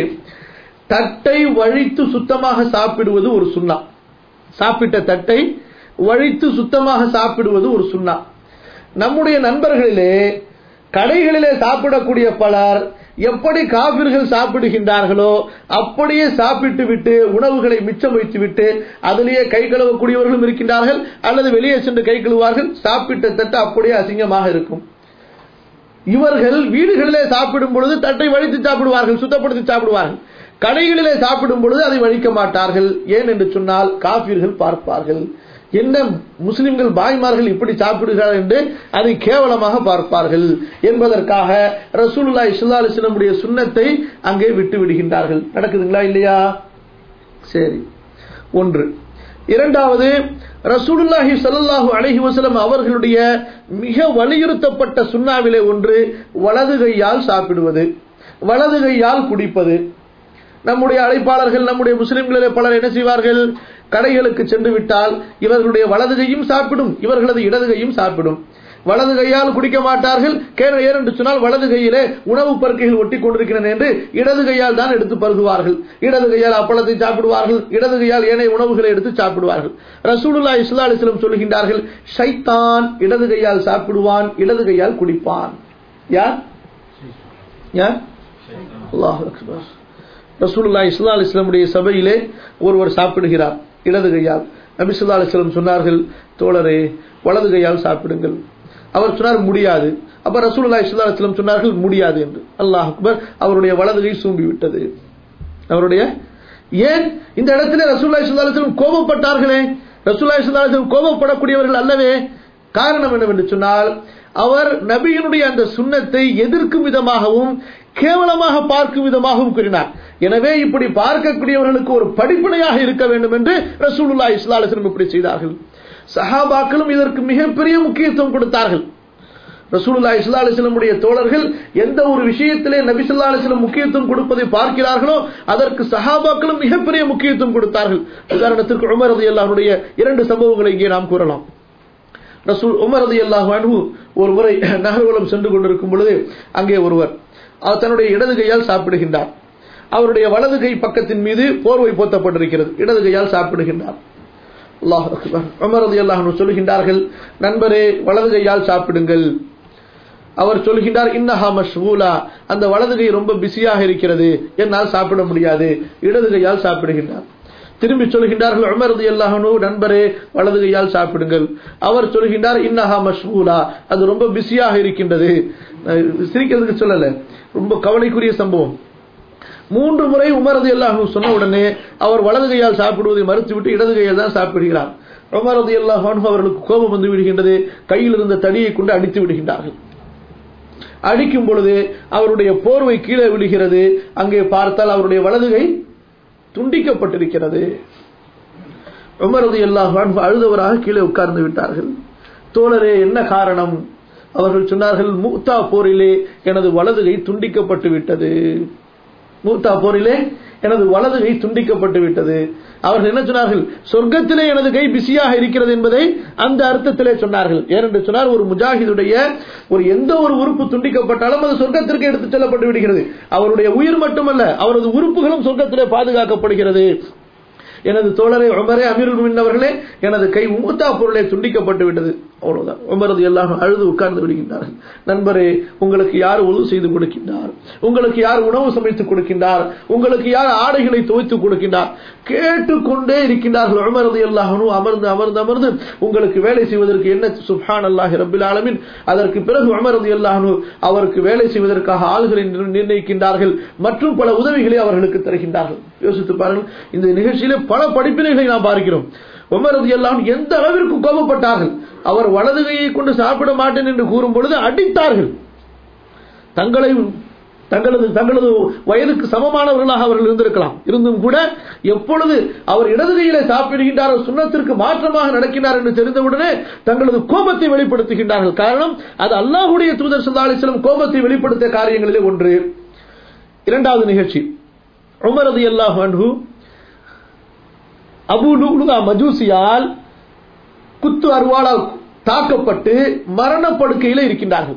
Speaker 1: தட்டை வழித்து சுத்தமாக சாப்பிடுவது ஒரு சுன்னா. சாப்பிட்ட தட்டை வழித்து சுத்தமாக சாப்பிடுவது ஒரு சுன்னா. நம்முடைய நண்பர்களிலே கடைகளிலே சாப்பிடக்கூடிய பலர் எப்படி காபிர்கள் சாப்பிடுகின்றார்களோ அப்படியே சாப்பிட்டு விட்டு உணவுகளை மிச்சம் வைத்து விட்டு அதிலேயே கை கழுவக்கூடியவர்களும் இருக்கின்றார்கள். அல்லது வெளியே சென்று கை கழுவார்கள். சாப்பிட்ட தட்டு அப்படியே அசிங்கமாக இருக்கும். இவர்கள் வீடுகளிலே சாப்பிடும் பொழுது தட்டை வழித்து சாப்பிடுவார்கள், சுத்தப்படுத்தி சாப்பிடுவார்கள். கடைகளிலே சாப்பிடும் பொழுது அதை வழிக்க மாட்டார்கள். ஏன் என்று சொன்னால் காபிர்கள் பார்ப்பார்கள், என்ன முஸ்லிம்கள் பாய்மார்கள் இப்படி சாப்பிடுகிறார்கள் என்று அதை கேவலமாக பார்ப்பார்கள் என்பதற்காக ரசூலுல்லாஹி ஸல்லல்லாஹு அலைஹி வஸல்லம் சுன்னத்தை அங்கே விட்டு விடுகின்றார்கள். நடக்குதுங்களா இல்லையா? சரி, ஒன்று. இரண்டாவது, ரசூலுல்லாஹி ஸல்லல்லாஹு அலைஹி வஸல்லம் அவர்களுடைய மிக வலியுறுத்தப்பட்ட சுன்னாவிலே ஒன்று வலது கையால் சாப்பிடுவது, வலது கையால் குடிப்பது. நம்முடைய அழைப்பாளர்கள், நம்முடைய முஸ்லிம்களிலே பலர் என்ன செய்வார்கள்? கடைகளுக்கு சென்று விட்டால் இவர்களுடைய வலது கையும் சாப்பிடும், இவர்களது இடது கையும் சாப்பிடும். வலது கையால் குடிக்க மாட்டார்கள். ஏன் என்று சொன்னால் வலது கையிலே உணவு பருக்கைகள் ஒட்டி கொண்டிருக்கின்றன என்று இடது கையால் தான் எடுத்து பருகுவார்கள். இடது கையால் அப்பளத்தை சாப்பிடுவார்கள், இடது கையால் ஏனைய உணவுகளை எடுத்து சாப்பிடுவார்கள். ரசூலுல்லாஹி ஸல்லல்லாஹு அலைஹி வஸல்லம் சொல்கின்றார்கள், ஷைத்தான் இடது கையால் சாப்பிடுவான், இடது கையால் குடிப்பான். யார் யார்? அல்லாஹ் அக்பர். ரசூலுல்லாஹி ஸல்லல்லாஹு அலைஹி வஸல்லம் உடைய சபையிலே ஒருவர் சாப்பிடுகிறார் இடது கையால். நபி ஸல்லல்லாஹு அலைஹி வஸல்லம் சொன்னார்கள், தோழரே வலது கையால் சாப்பிடுங்கள். அவர் சொன்னார் முடியாது. அப்ப ரசூலுல்லாஹி ஸல்லல்லாஹு அலைஹி வஸல்லம் சொன்னார்கள் முடியாது என்று. அல்லாஹ் அக்பர். அவருடைய வலது கை சூம்பி விட்டது. அவருடைய ஏன் இந்த இடத்துல ரசூலுல்லாஹி ஸல்லல்லாஹு அலைஹி வஸல்லம் கோபப்பட்டார்களே? ரசூலுல்லாஹி ஸல்லல்லாஹு அலைஹி வஸல்லம் கோபப்படக்கூடியவர்கள் அல்லவே. காரணம் என்னவென்று சொன்னால் அவர் நபியினுடைய அந்த சுன்னத்தை எதிர்க்கும் விதமாகவும் கேவலமாக பார்க்கும் விதமாகவும் கூறினார். எனவே இப்படி பார்க்கக்கூடியவர்களுக்கு ஒரு படிப்பினையாக இருக்க வேண்டும் என்று ரசூலுல்லாஹி ஸல்லல்லாஹு அலைஹி வஸல்லம் இப்படி செய்தார்கள். சஹாபாக்களும் இதற்கு மிகப்பெரிய முக்கியத்துவம் கொடுத்தார்கள். ரசூலுல்லாஹி ஸல்லல்லாஹு அலைஹி வஸல்லம் உடைய தோழர்கள் எந்த ஒரு விஷயத்திலே நபி ஸல்லல்லாஹு அலைஹி வஸல்லம் முக்கியத்துவம் கொடுப்பதை பார்க்கிறார்களோ அதற்கு சஹாபாக்களும் மிகப்பெரிய முக்கியத்துவம் கொடுத்தார்கள். உதாரணத்திற்கு உமர் ரலியல்லாஹு அன்ஹுடைய இரண்டு சம்பவங்களை இங்கே நாம் கூறலாம். ரசூல் உமர் ரலியல்லாஹு அன்ஹு ஒரு முறை நகர்வலம் சென்று கொண்டிருக்கும் பொழுது அங்கே ஒருவர் தன்னுடைய இடது கையால் சாப்பிடுகின்றார். அவருடைய வலது கை பக்கத்தின் மீது போர்வை போத்தப்பட்டிருக்கிறது. இடது கையால் சாப்பிடுகின்றார். அல்லாஹ் அக்பர். உமர் ரலியல்லாஹு அன்ஹு சொல்கின்றார்கள், நண்பரே வலது கையால் சாப்பிடுங்கள். அவர் சொல்கின்றார், இன்னஹா மஷ்கூலா, அந்த வலது கை ரொம்ப பிஸியாக இருக்கிறது, என்னால் சாப்பிட முடியாது. இடது கையால் சாப்பிடுகின்றார். திரும்பி சொல்கின்றார்கள், உமர் ரலியல்லாஹு அன்ஹு, நண்பரே வலது கையால் சாப்பிடுங்கள். அவர் சொல்கின்றார், இன்னஹா மஷ்கூலா, அது ரொம்ப பிஸியாக இருக்கின்றது. சிரிக்கிறதுக்கு சொல்லல, ரொம்ப கவலைக்குரிய சம்பவம். மூன்று முறை உமர் ரலியல்லாஹு அன்ஹு சொன்ன உடனே அவர் வலது கையால் சாப்பிடுவதை மறுத்துவிட்டு இடது கையால் தான் சாப்பிடுகிறார். உமர் ரலியல்லாஹு அன்ஹு அவர்களுக்கு கோபம் வந்து விடுகின்றது. கையில் இருந்த தடியை கொண்டு அடித்து விடுகின்றார்கள். அடிக்கும் பொழுது அவருடைய போர்வை கீழே விழுகிறது. அங்கே பார்த்தால் அவருடைய வலது கை துண்டிக்கப்பட்டிருக்கிறது. உமர் ரலியல்லாஹு அன்ஹு அழுதவராக கீழே உட்கார்ந்து விட்டார்கள். தோழரே என்ன காரணம்? அவர்கள் சொன்னார்கள், மூத்தா போரிலே எனது வலது கை துண்டிக்கப்பட்டு விட்டது. மூத்தா போரிலே எனது வலது கை துண்டிக்கப்பட்டு விட்டது. அவர்கள் என்ன சொன்னார்கள்? சொர்க்கத்திலே எனது கை பிஸியாக இருக்கிறது என்பதை அந்த அர்த்தத்திலே சொன்னார்கள். ஏனென்று சொன்னார், ஒரு முஜாஹிதுடைய ஒரு எந்த ஒரு உறுப்பு துண்டிக்கப்பட்டாலும் அது சொர்க்கத்திற்கு எடுத்துச் செல்லப்பட்டு விடுகிறது. அவருடைய உயிர் மட்டுமல்ல, அவரது உறுப்புகளும் சொர்க்கத்திலே பாதுகாக்கப்படுகிறது. எனது தோழரை உமரே, அமீருல் முஃமினீன் அவர்களே, எனது கை மூத்தா பொருளை துண்டிக்கப்பட்டு விட்டது. அவ்வளவுதான். உமர் ரலியல்லாஹு அன்ஹு அழுது உட்கார்ந்து விடுகின்றார்கள். நண்பரே, உங்களுக்கு யார் உது செய்து கொடுக்கின்றார்? உங்களுக்கு யார் உணவு சமைத்து கொடுக்கின்றார்? உங்களுக்கு யார் ஆடைகளை துவைத்து கொடுக்கின்றார்? கேட்டுக்கொண்டே இருக்கின்றார்கள். உமர் ரலியல்லாஹு அன்ஹு அமர்ந்து அமர்ந்து அமர்ந்து உங்களுக்கு வேலை செய்வதற்கு என்ன சுப்ஹானல்லாஹி ரப்பில் ஆலமீன். அதற்கு பிறகு உமர் ரலியல்லாஹு அன்ஹு அவருக்கு வேலை செய்வதற்காக ஆள்களை நிர்ணயிக்கின்றார்கள். மற்றும் பல உதவிகளை அவர்களுக்கு தருகின்றார்கள். யோசித்து பாருங்கள். இந்த நிகழ்ச்சியிலே பல படிப்பினைகளை நாம் பார்க்கிறோம். உமர் ரலியல்லாஹு அன்ஹு எந்த அளவிற்கு கோபப்பட்டார்கள். அவர் வலது கையை கொண்டு சாப்பிட மாட்டேன் என்று கூறும் பொழுது அடித்தார்கள். தங்களை தங்களது தங்களது வயதுக்கு சமமானவர்களாக அவர்கள் இருந்திருக்கலாம். இருந்தும் கூட எப்பொழுது அவர் இடது கையிலே சாப்பிடுகின்றாரோ, சுன்னத்திற்கு மாற்றமாக நடக்கிறார் என்று தெரிந்தவுடனே தங்களது கோபத்தை வெளிப்படுத்துகின்றார்கள். காரணம், அது அல்லாஹ்வுடைய தூதர் ஸல்லல்லாஹு அலைஹி வஸல்லம் கோபத்தை வெளிப்படுத்திய காரியங்களிலே ஒன்று. இரண்டாவது நிகழ்ச்சி, உமர் ரலியல்லாஹு அன்ஹு அபூ லுஅலுஆ மஜூசியால் குத்து அருவாளால் தாக்கப்பட்டு மரணப்படுக்கையில் இருக்கின்றார்கள்.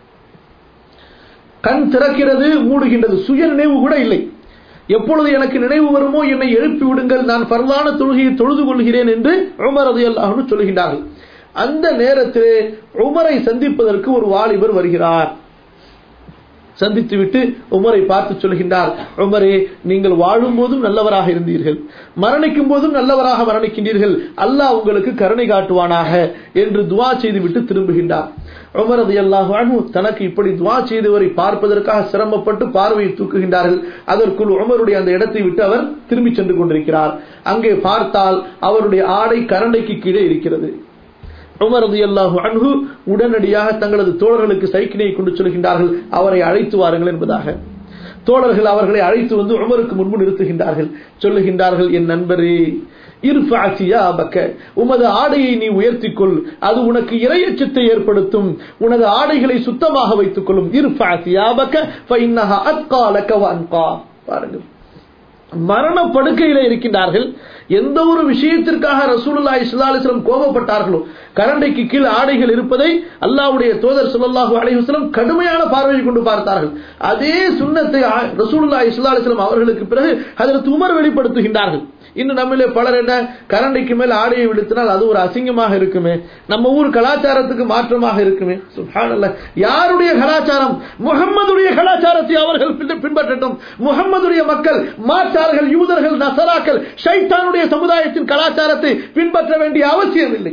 Speaker 1: கண் திறக்கிறது, மூடுகின்றது, சுய நினைவு கூட இல்லை. எப்பொழுது எனக்கு நினைவு வருமோ என்னை எழுப்பி விடுங்கள், நான் ஃபர்லான தொழுகையை தொழுது கொள்கிறேன் என்று உமர் ரலியல்லாஹு அன்ஹு சொல்கின்றார்கள். அந்த நேரத்தில் உமரை சந்திப்பதற்கு ஒரு வாலிபர் வருகிறார். சந்தித்துவிட்டு உமரை பார்த்து சொல்கின்றார், உமரே, நீங்கள் வாழும் போதும் நல்லவராக இருந்தீர்கள், மரணிக்கும் போதும் நல்லவராக மரணிக்கின்றீர்கள், அல்லாஹ் உங்களுக்கு கருணை காட்டுவானாக என்று துஆ செய்துவிட்டு திரும்புகின்றார். உமர் ரலியல்லாஹு அன்ஹு தனக்கு இப்படி துஆ செய்தவரை பார்ப்பதற்காக சிரமப்பட்டு பார்வையை தூக்குகின்றார்கள். அதற்குள் உமருடைய அந்த இடத்தை விட்டு அவர் திரும்பி சென்று கொண்டிருக்கிறார். அங்கே பார்த்தால் அவருடைய ஆடை கரண்டைக்கு கீழே இருக்கிறது. உமர் ரலியல்லாஹு அன்ஹு உடனடியாக தங்களது தோழர்களுக்கு சைக்கினை கொண்டு சொல்கின்றார்கள், அவரை அழைத்து வாருங்கள் என்பதாக. தோழர்கள் அவர்களை அழைத்து வந்து உமருக்கு முன்பு நிறுத்துகின்றார்கள். சொல்லுகின்றார்கள், என் நண்பரே, இர்ஃபா சியாபக, உமது ஆடையை நீ உயர்த்திக்கொள், அது உனக்கு இறையச்சத்தை ஏற்படுத்தும். உனது ஆடைகளை சுத்தமாக வைத்துக் கொள்ளும். இர்ஃபா சியாபக ஃபஇன்னஹா அத்கா லக வ அன்கா. பாருங்கள், மரண படுக்கையில இருக்கின்றார்கள். எந்த ஒரு விஷயத்திற்காக ரசூலுல்லாஹி ஸல்லல்லாஹு அலைஹி வஸல்லம் கோபப்பட்டார்களோ, கரண்டைக்கு கீழ் ஆடைகள் இருப்பதை அல்லாஹ்வுடைய தூதர் ஸல்லல்லாஹு அலைஹி வஸல்லம் கடுமையான பார்வையை கொண்டு பார்த்தார்கள். அதே சுன்னத்தை ரசூலுல்லாஹி ஸல்லல்லாஹு அலைஹி வஸல்லம் அவர்களுக்கு பிறகு ஹஜ்ரத் உமர் வெளிப்படுத்துகின்றார்கள். இன்னும் நம்மளே பலர் என்ன, கரண்டைக்கு மேல் ஆடையை விடுத்தினால் அது ஒரு அசிங்கமாக இருக்குமே, நம்ம ஊர் கலாச்சாரத்துக்கு மாற்றமாக இருக்குமே. சுப்ஹானல்லாஹ், யாருடைய கலாச்சாரம்? முஹம்மதுடைய கலாச்சாரத்தை அவர்கள் பின்பற்றட்டும். முஹம்மதுடைய மக்கள் மாற்றார்கள், யூதர்கள், நசராக்கள், ஷைத்தானுடைய சமுதாயத்தின் கலாச்சாரத்தை பின்பற்ற வேண்டிய அவசியம் இல்லை.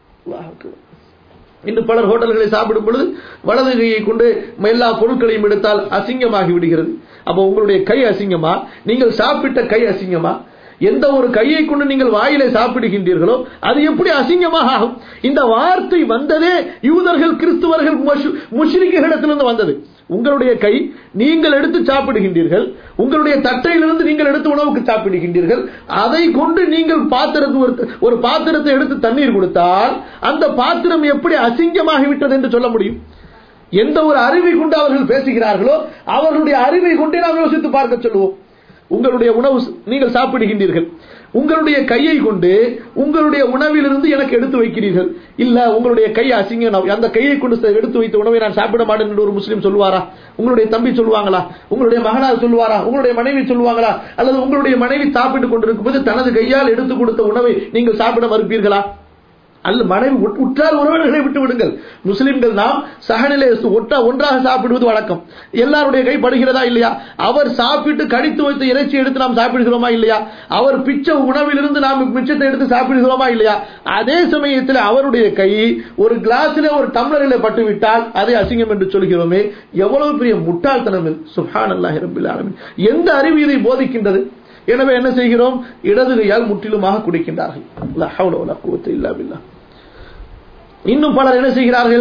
Speaker 1: இன்னும் பலர் ஹோட்டல்களை சாப்பிடும் பொழுது வலது கையை கொண்டு எல்லா பொருட்களையும் எடுத்தால் அசிங்கமாகி விடுகிறது. அப்ப உங்களுடைய கை அசிங்கமா? நீங்கள் சாப்பிட்ட கை அசிங்கமா? எந்த ஒரு கையை கொண்டு நீங்கள் வாயிலை சாப்பிடுகின்றீர்களோ அது எப்படி அசிங்கமாக ஆகும்? இந்த வார்த்தை வந்ததே யூதர்கள், கிறிஸ்துவர்கள், முஷ்ரிக்குகளிடத்திலிருந்து வந்தது. உங்களுடைய கை, நீங்கள் எடுத்து சாப்பிடுகின்றீர்கள், உங்களுடைய தட்டையிலிருந்து நீங்கள் எடுத்து உணவுக்கு சாப்பிடுகின்றீர்கள், அதை கொண்டு நீங்கள் பாத்திரத்து ஒரு பாத்திரத்தை எடுத்து தண்ணீர் கொடுத்தால் அந்த பாத்திரம் எப்படி அசிங்கமாகிவிட்டது என்று சொல்ல முடியும்? எந்த ஒரு அறிவை கொண்டு அவர்கள் பேசுகிறார்களோ அவர்களுடைய அறிவை கொண்டே நாம் யோசித்து பார்க்க சொல்லுவோம். உங்களுடைய உணவு நீங்கள் சாப்பிடுகின்றீர்கள், உங்களுடைய கையை கொண்டு உங்களுடைய உணவிலிருந்து எனக்கு எடுத்து வைக்கிறீர்கள். இல்ல, உங்களுடைய கை அசிங்கம், அந்த கையை கொண்டு எடுத்து வைத்த உணவை நான் சாப்பிட மாட்டேன் என்று ஒரு முஸ்லீம் சொல்லுவாரா? உங்களுடைய தம்பி சொல்லுவாங்களா? உங்களுடைய மகனார் சொல்லுவாரா? உங்களுடைய மனைவி சொல்லுவாங்களா? அல்லது உங்களுடைய மனைவி சாப்பிட்டுக் கொண்டிருக்கும் போது தனது கையால் எடுத்து கொடுத்த உணவை நீங்கள் சாப்பிட மறுப்பீர்களா? அல்ல, மனைவி உற்றார் உறவினர்களை விட்டு விடுங்கள். முஸ்லிம்கள் நாம் சகனிலே ஒன்றாக சாப்பிடுவது வழக்கம். எல்லாருடைய கை படுகிறதா இல்லையா? அவர் சாப்பிட்டு கடித்து வைத்த இறைச்சி எடுத்து நாம் சாப்பிடுகிறோமா இல்லையா? அவர் பிச்சை உணவிலிருந்து நாம் மிச்சத்தை எடுத்து சாப்பிடுகிறோமா இல்லையா? அதே சமயத்தில் அவருடைய கை ஒரு கிளாஸிலே ஒரு டம்ளரிலே பட்டுவிட்டால் அதை அசிங்கம் என்று சொல்கிறோமே, எவ்வளவு பெரிய முட்டாள்தனம்! சுப்ஹானல்லாஹி ரப்பில் ஆலமீன். எந்த அறிவு இதை போதிக்கின்றது? எனவே என்ன செய்கிறோம்? இடது கையால் முற்றிலுமாக குடிக்கின்றார்கள். லா ஹவ்ல வலா குவத்த இல்லா பில்லாஹ். இன்னும் பலர் என்ன செய்கிறார்கள்?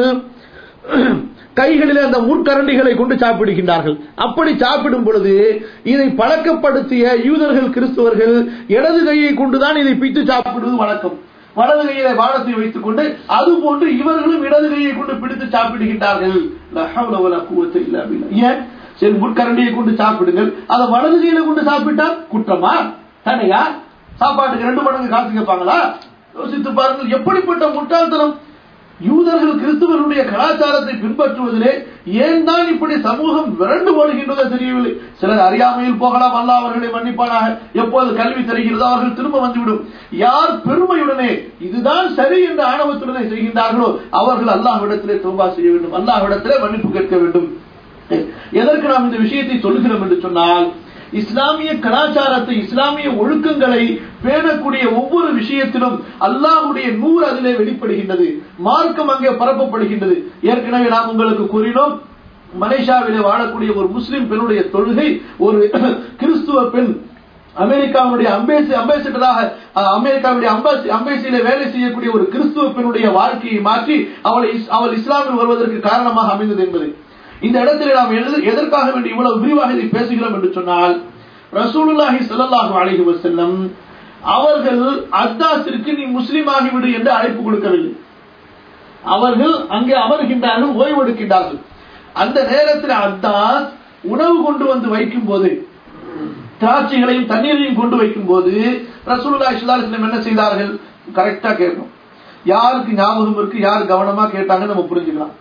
Speaker 1: கைகளிலே அந்த முற்கரண்டிகளை கொண்டு சாப்பிடுகின்றார்கள். அப்படி சாப்பிடும் பொழுது இதை பழக்கப்படுத்திய யூதர்கள், கிறிஸ்தவர்கள் இடது கையை கொண்டுதான் இதை பித்து சாப்பிடுவது வழக்கம். வலது கையில வானத்தை வைத்துக் கொண்டு அது போன்று இவர்களும் இடது கையை கொண்டு பிடித்து சாப்பிடுகின்றார்கள். லா ஹவ்ல வலா குவத்த இல்லா பில்லாஹ். ஏன்? சரி, முற்கரண்டியை கொண்டு சாப்பிடுங்கள், அதை வலது கையில கொண்டு சாப்பிட்டால் குற்றமா? தனையா? சாப்பாட்டுக்கு ரெண்டு மடங்கு காசு கேட்பாங்களா? யோசித்து பாருங்கள், எப்படிப்பட்ட முட்டாள்தனம்! யூதர்கள், கிறிஸ்துவர்களுடைய கலாச்சாரத்தை பின்பற்றுவதிலே ஏன் தான் இப்படி சமூகம் விரண்டு ஓடுகின்றதோ தெரியவில்லை. சிலர் அறியாமையில் போகலாம், அல்லாஹ் அவர்களை மன்னிப்பானாக. எப்போது கல்வி தருகிறதோ அவர்கள் திரும்ப வந்துவிடும். யார் பெருமையுடனே இதுதான் சரி என்ற ஆணவத்துடனே செய்கின்றார்களோ அவர்கள் அல்லாஹ்விடத்திலே தௌபா செய்ய வேண்டும், அல்லாஹ்விடத்திலே மன்னிப்பு கேட்க வேண்டும். எதற்கு நாம் இந்த விஷயத்தை சொல்லுகிறோம் என்று சொன்னால், இஸ்லாமிய கலாச்சாரத்தை, இஸ்லாமிய ஒழுக்கங்களை பேணக்கூடிய ஒவ்வொரு விஷயத்திலும் அல்லாஹ்வுடைய நூறு அதிலே வெளிப்படுகின்றது, மார்க்கம் அங்கே பரப்பப்படுகின்றது. ஏற்கனவே நாம் உங்களுக்கு கூறினோம், மலேசியாவிலே வாழக்கூடிய ஒரு முஸ்லிம் பெண்ணுடைய தொழுகை ஒரு கிறிஸ்துவ பெண் அமெரிக்காவுடைய அம்பேசிடராக அமெரிக்காவுடைய அம்பேசியில வேலை செய்யக்கூடிய ஒரு கிறிஸ்துவ பெண்ணுடைய வாழ்க்கையை மாற்றி அவளை அவள் இஸ்லாமில் வருவதற்கு காரணமாக அமைந்தது என்பது. இந்த இடத்திலே நாம் எதற்காக வேண்டி இவ்வளவு விரிவாக இதை பேசுகிறோம் என்று சொன்னால், ரசூலுல்லாஹி ஸல்லல்லாஹு அலைஹி வஸல்லம் அவர்கள் அத்தாஸிற்கு நீ முஸ்லிம் ஆகிவிடு என்று அழைப்பு கொடுக்கவில்லை. அவர்கள் அங்கே அமர்கின்றார்கள், ஓய்வெடுக்கின்றார்கள். அந்த நேரத்தில் அத்தாஸ் உணவு கொண்டு வந்து வைக்கும் போது, திராட்சைகளையும் தண்ணீரையும் கொண்டு வைக்கும் போது ரசூலுல்லாஹி ஸல்லல்லாஹு அலைஹி வஸல்லம் என்ன செய்தார்கள்? கரெக்டா கேட்கணும். யாருக்கு ஞாபகம் இருக்கு, யார் கவனமா கேட்டாங்க நம்ம புரிஞ்சுக்கலாம்.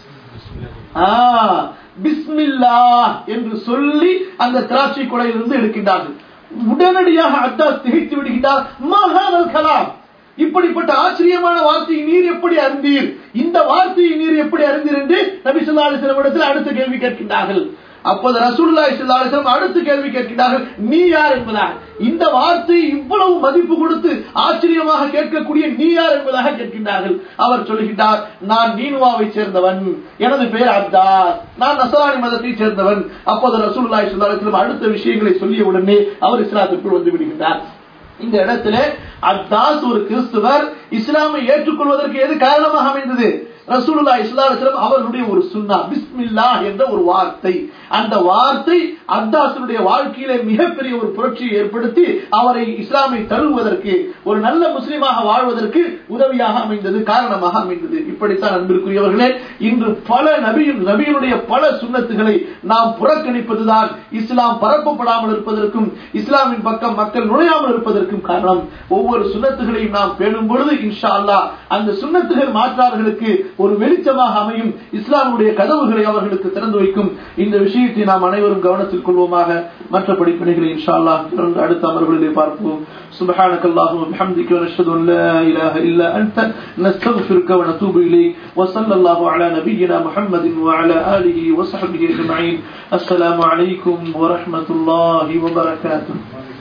Speaker 1: பிஸ்மில்லாஹ் என்று சொல்லி அந்த திராட்சை குலையிலிருந்து எடுக்கின்றார்கள். உடனடியாக அத்தாஸ் திகைத்து விடுகின்றார். மஹானல் கலாம், இப்படிப்பட்ட ஆச்சரியமான வார்த்தையை நீர் எப்படி அறிந்தீர், இந்த வார்த்தையை நீர் எப்படி அறிந்தீர் என்று நபி ஸல்லல்லாஹு அலைஹி வஸல்லம் இடத்தில் அடுத்த கேள்வி கேட்கின்றார்கள். அப்போது ரசூலுல்லாஹி ஸல்லல்லாஹு அலைஹி வஸல்லம் அடுத்த கேள்வி கேட்கின்றார்கள், நீ யார் என்பதாக. இந்த வார்த்தையை இவ்வளவு மதிப்பு கொடுத்து ஆச்சரியமாக கேட்கக்கூடிய நீ யார் என்பதாக கேட்கின்றார்கள். அவர் சொல்லுகின்றார், நான் நீனுவாவை சேர்ந்தவன், எனது பெயர் அத்தாஸ், நான் நஸரானி மதத்தை சேர்ந்தவன். அப்போது ரசூலுல்லாஹி ஸல்லல்லாஹு அலைஹி வஸல்லம் அடுத்த விஷயங்களை சொல்லிய உடனே அவர் இஸ்லாத்திற்குள் வந்து விடுகின்றார். இந்த இடத்திலே அத்தாஸ் ஒரு கிறிஸ்துவர் இஸ்லாமை ஏற்றுக்கொள்வதற்கு எது காரணமாக அமைந்தது? ரசூலுல்லாஹி ஸல்லல்லாஹு அலைஹி வஸல்லம் அவர்களுடைய ஒரு சுன்னா பிஸ்மில்லாஹ் என்ற ஒரு வார்த்தை. அந்த வார்த்தை அத்தாஸுடைய வாழ்க்கையிலே மிகப்பெரிய ஒரு புரட்சியை ஏற்படுத்தி அவரை இஸ்லாமை தழுவுவதற்கு, ஒரு நல்ல முஸ்லிமாக வாழ்வதற்கு உதவியாக அமைந்தது, காரணமாக அமைந்தது. இப்படித்தான் அன்பிற்குரியவர்களே, இன்று பல நபியின் நபியினுடைய பல சுன்னத்துகளை நாம் புறக்கணிப்பதுதான் இஸ்லாம் பரப்பப்படாமல் இருப்பதற்கும் இஸ்லாமின் பக்கம் மக்கள் நுழையாமல் இருப்பதற்கும் காரணம். ஒவ்வொரு சுன்னத்துகளையும் நாம் பேணும் பொழுது இன்ஷா அல்லாஹ் அந்த சுன்னத்துகள் மாற்றார்களுக்கு ஒரு வெளிச்சமாக அமையும், இஸ்லாமுடைய கதவுகளை அவர்களுக்கு திறந்து வைக்கும். இந்த விஷயத்தை நாம் அனைவரும் கவனத்தில் கொள்வோமாக. மற்ற படிப்பினைகளை இன்ஷா அல்லாஹ் தொடர்ந்து அடுத்த அமர்வுகளிலே பார்ப்போம். سبحانك اللهم وبحمدك ونشهد ان لا اله الا انت نستغفرك ونتوب اليك وصلى الله على نبينا محمد وعلى اله وصحبه اجمعين. السلام عليكم ورحمة الله وبركاته.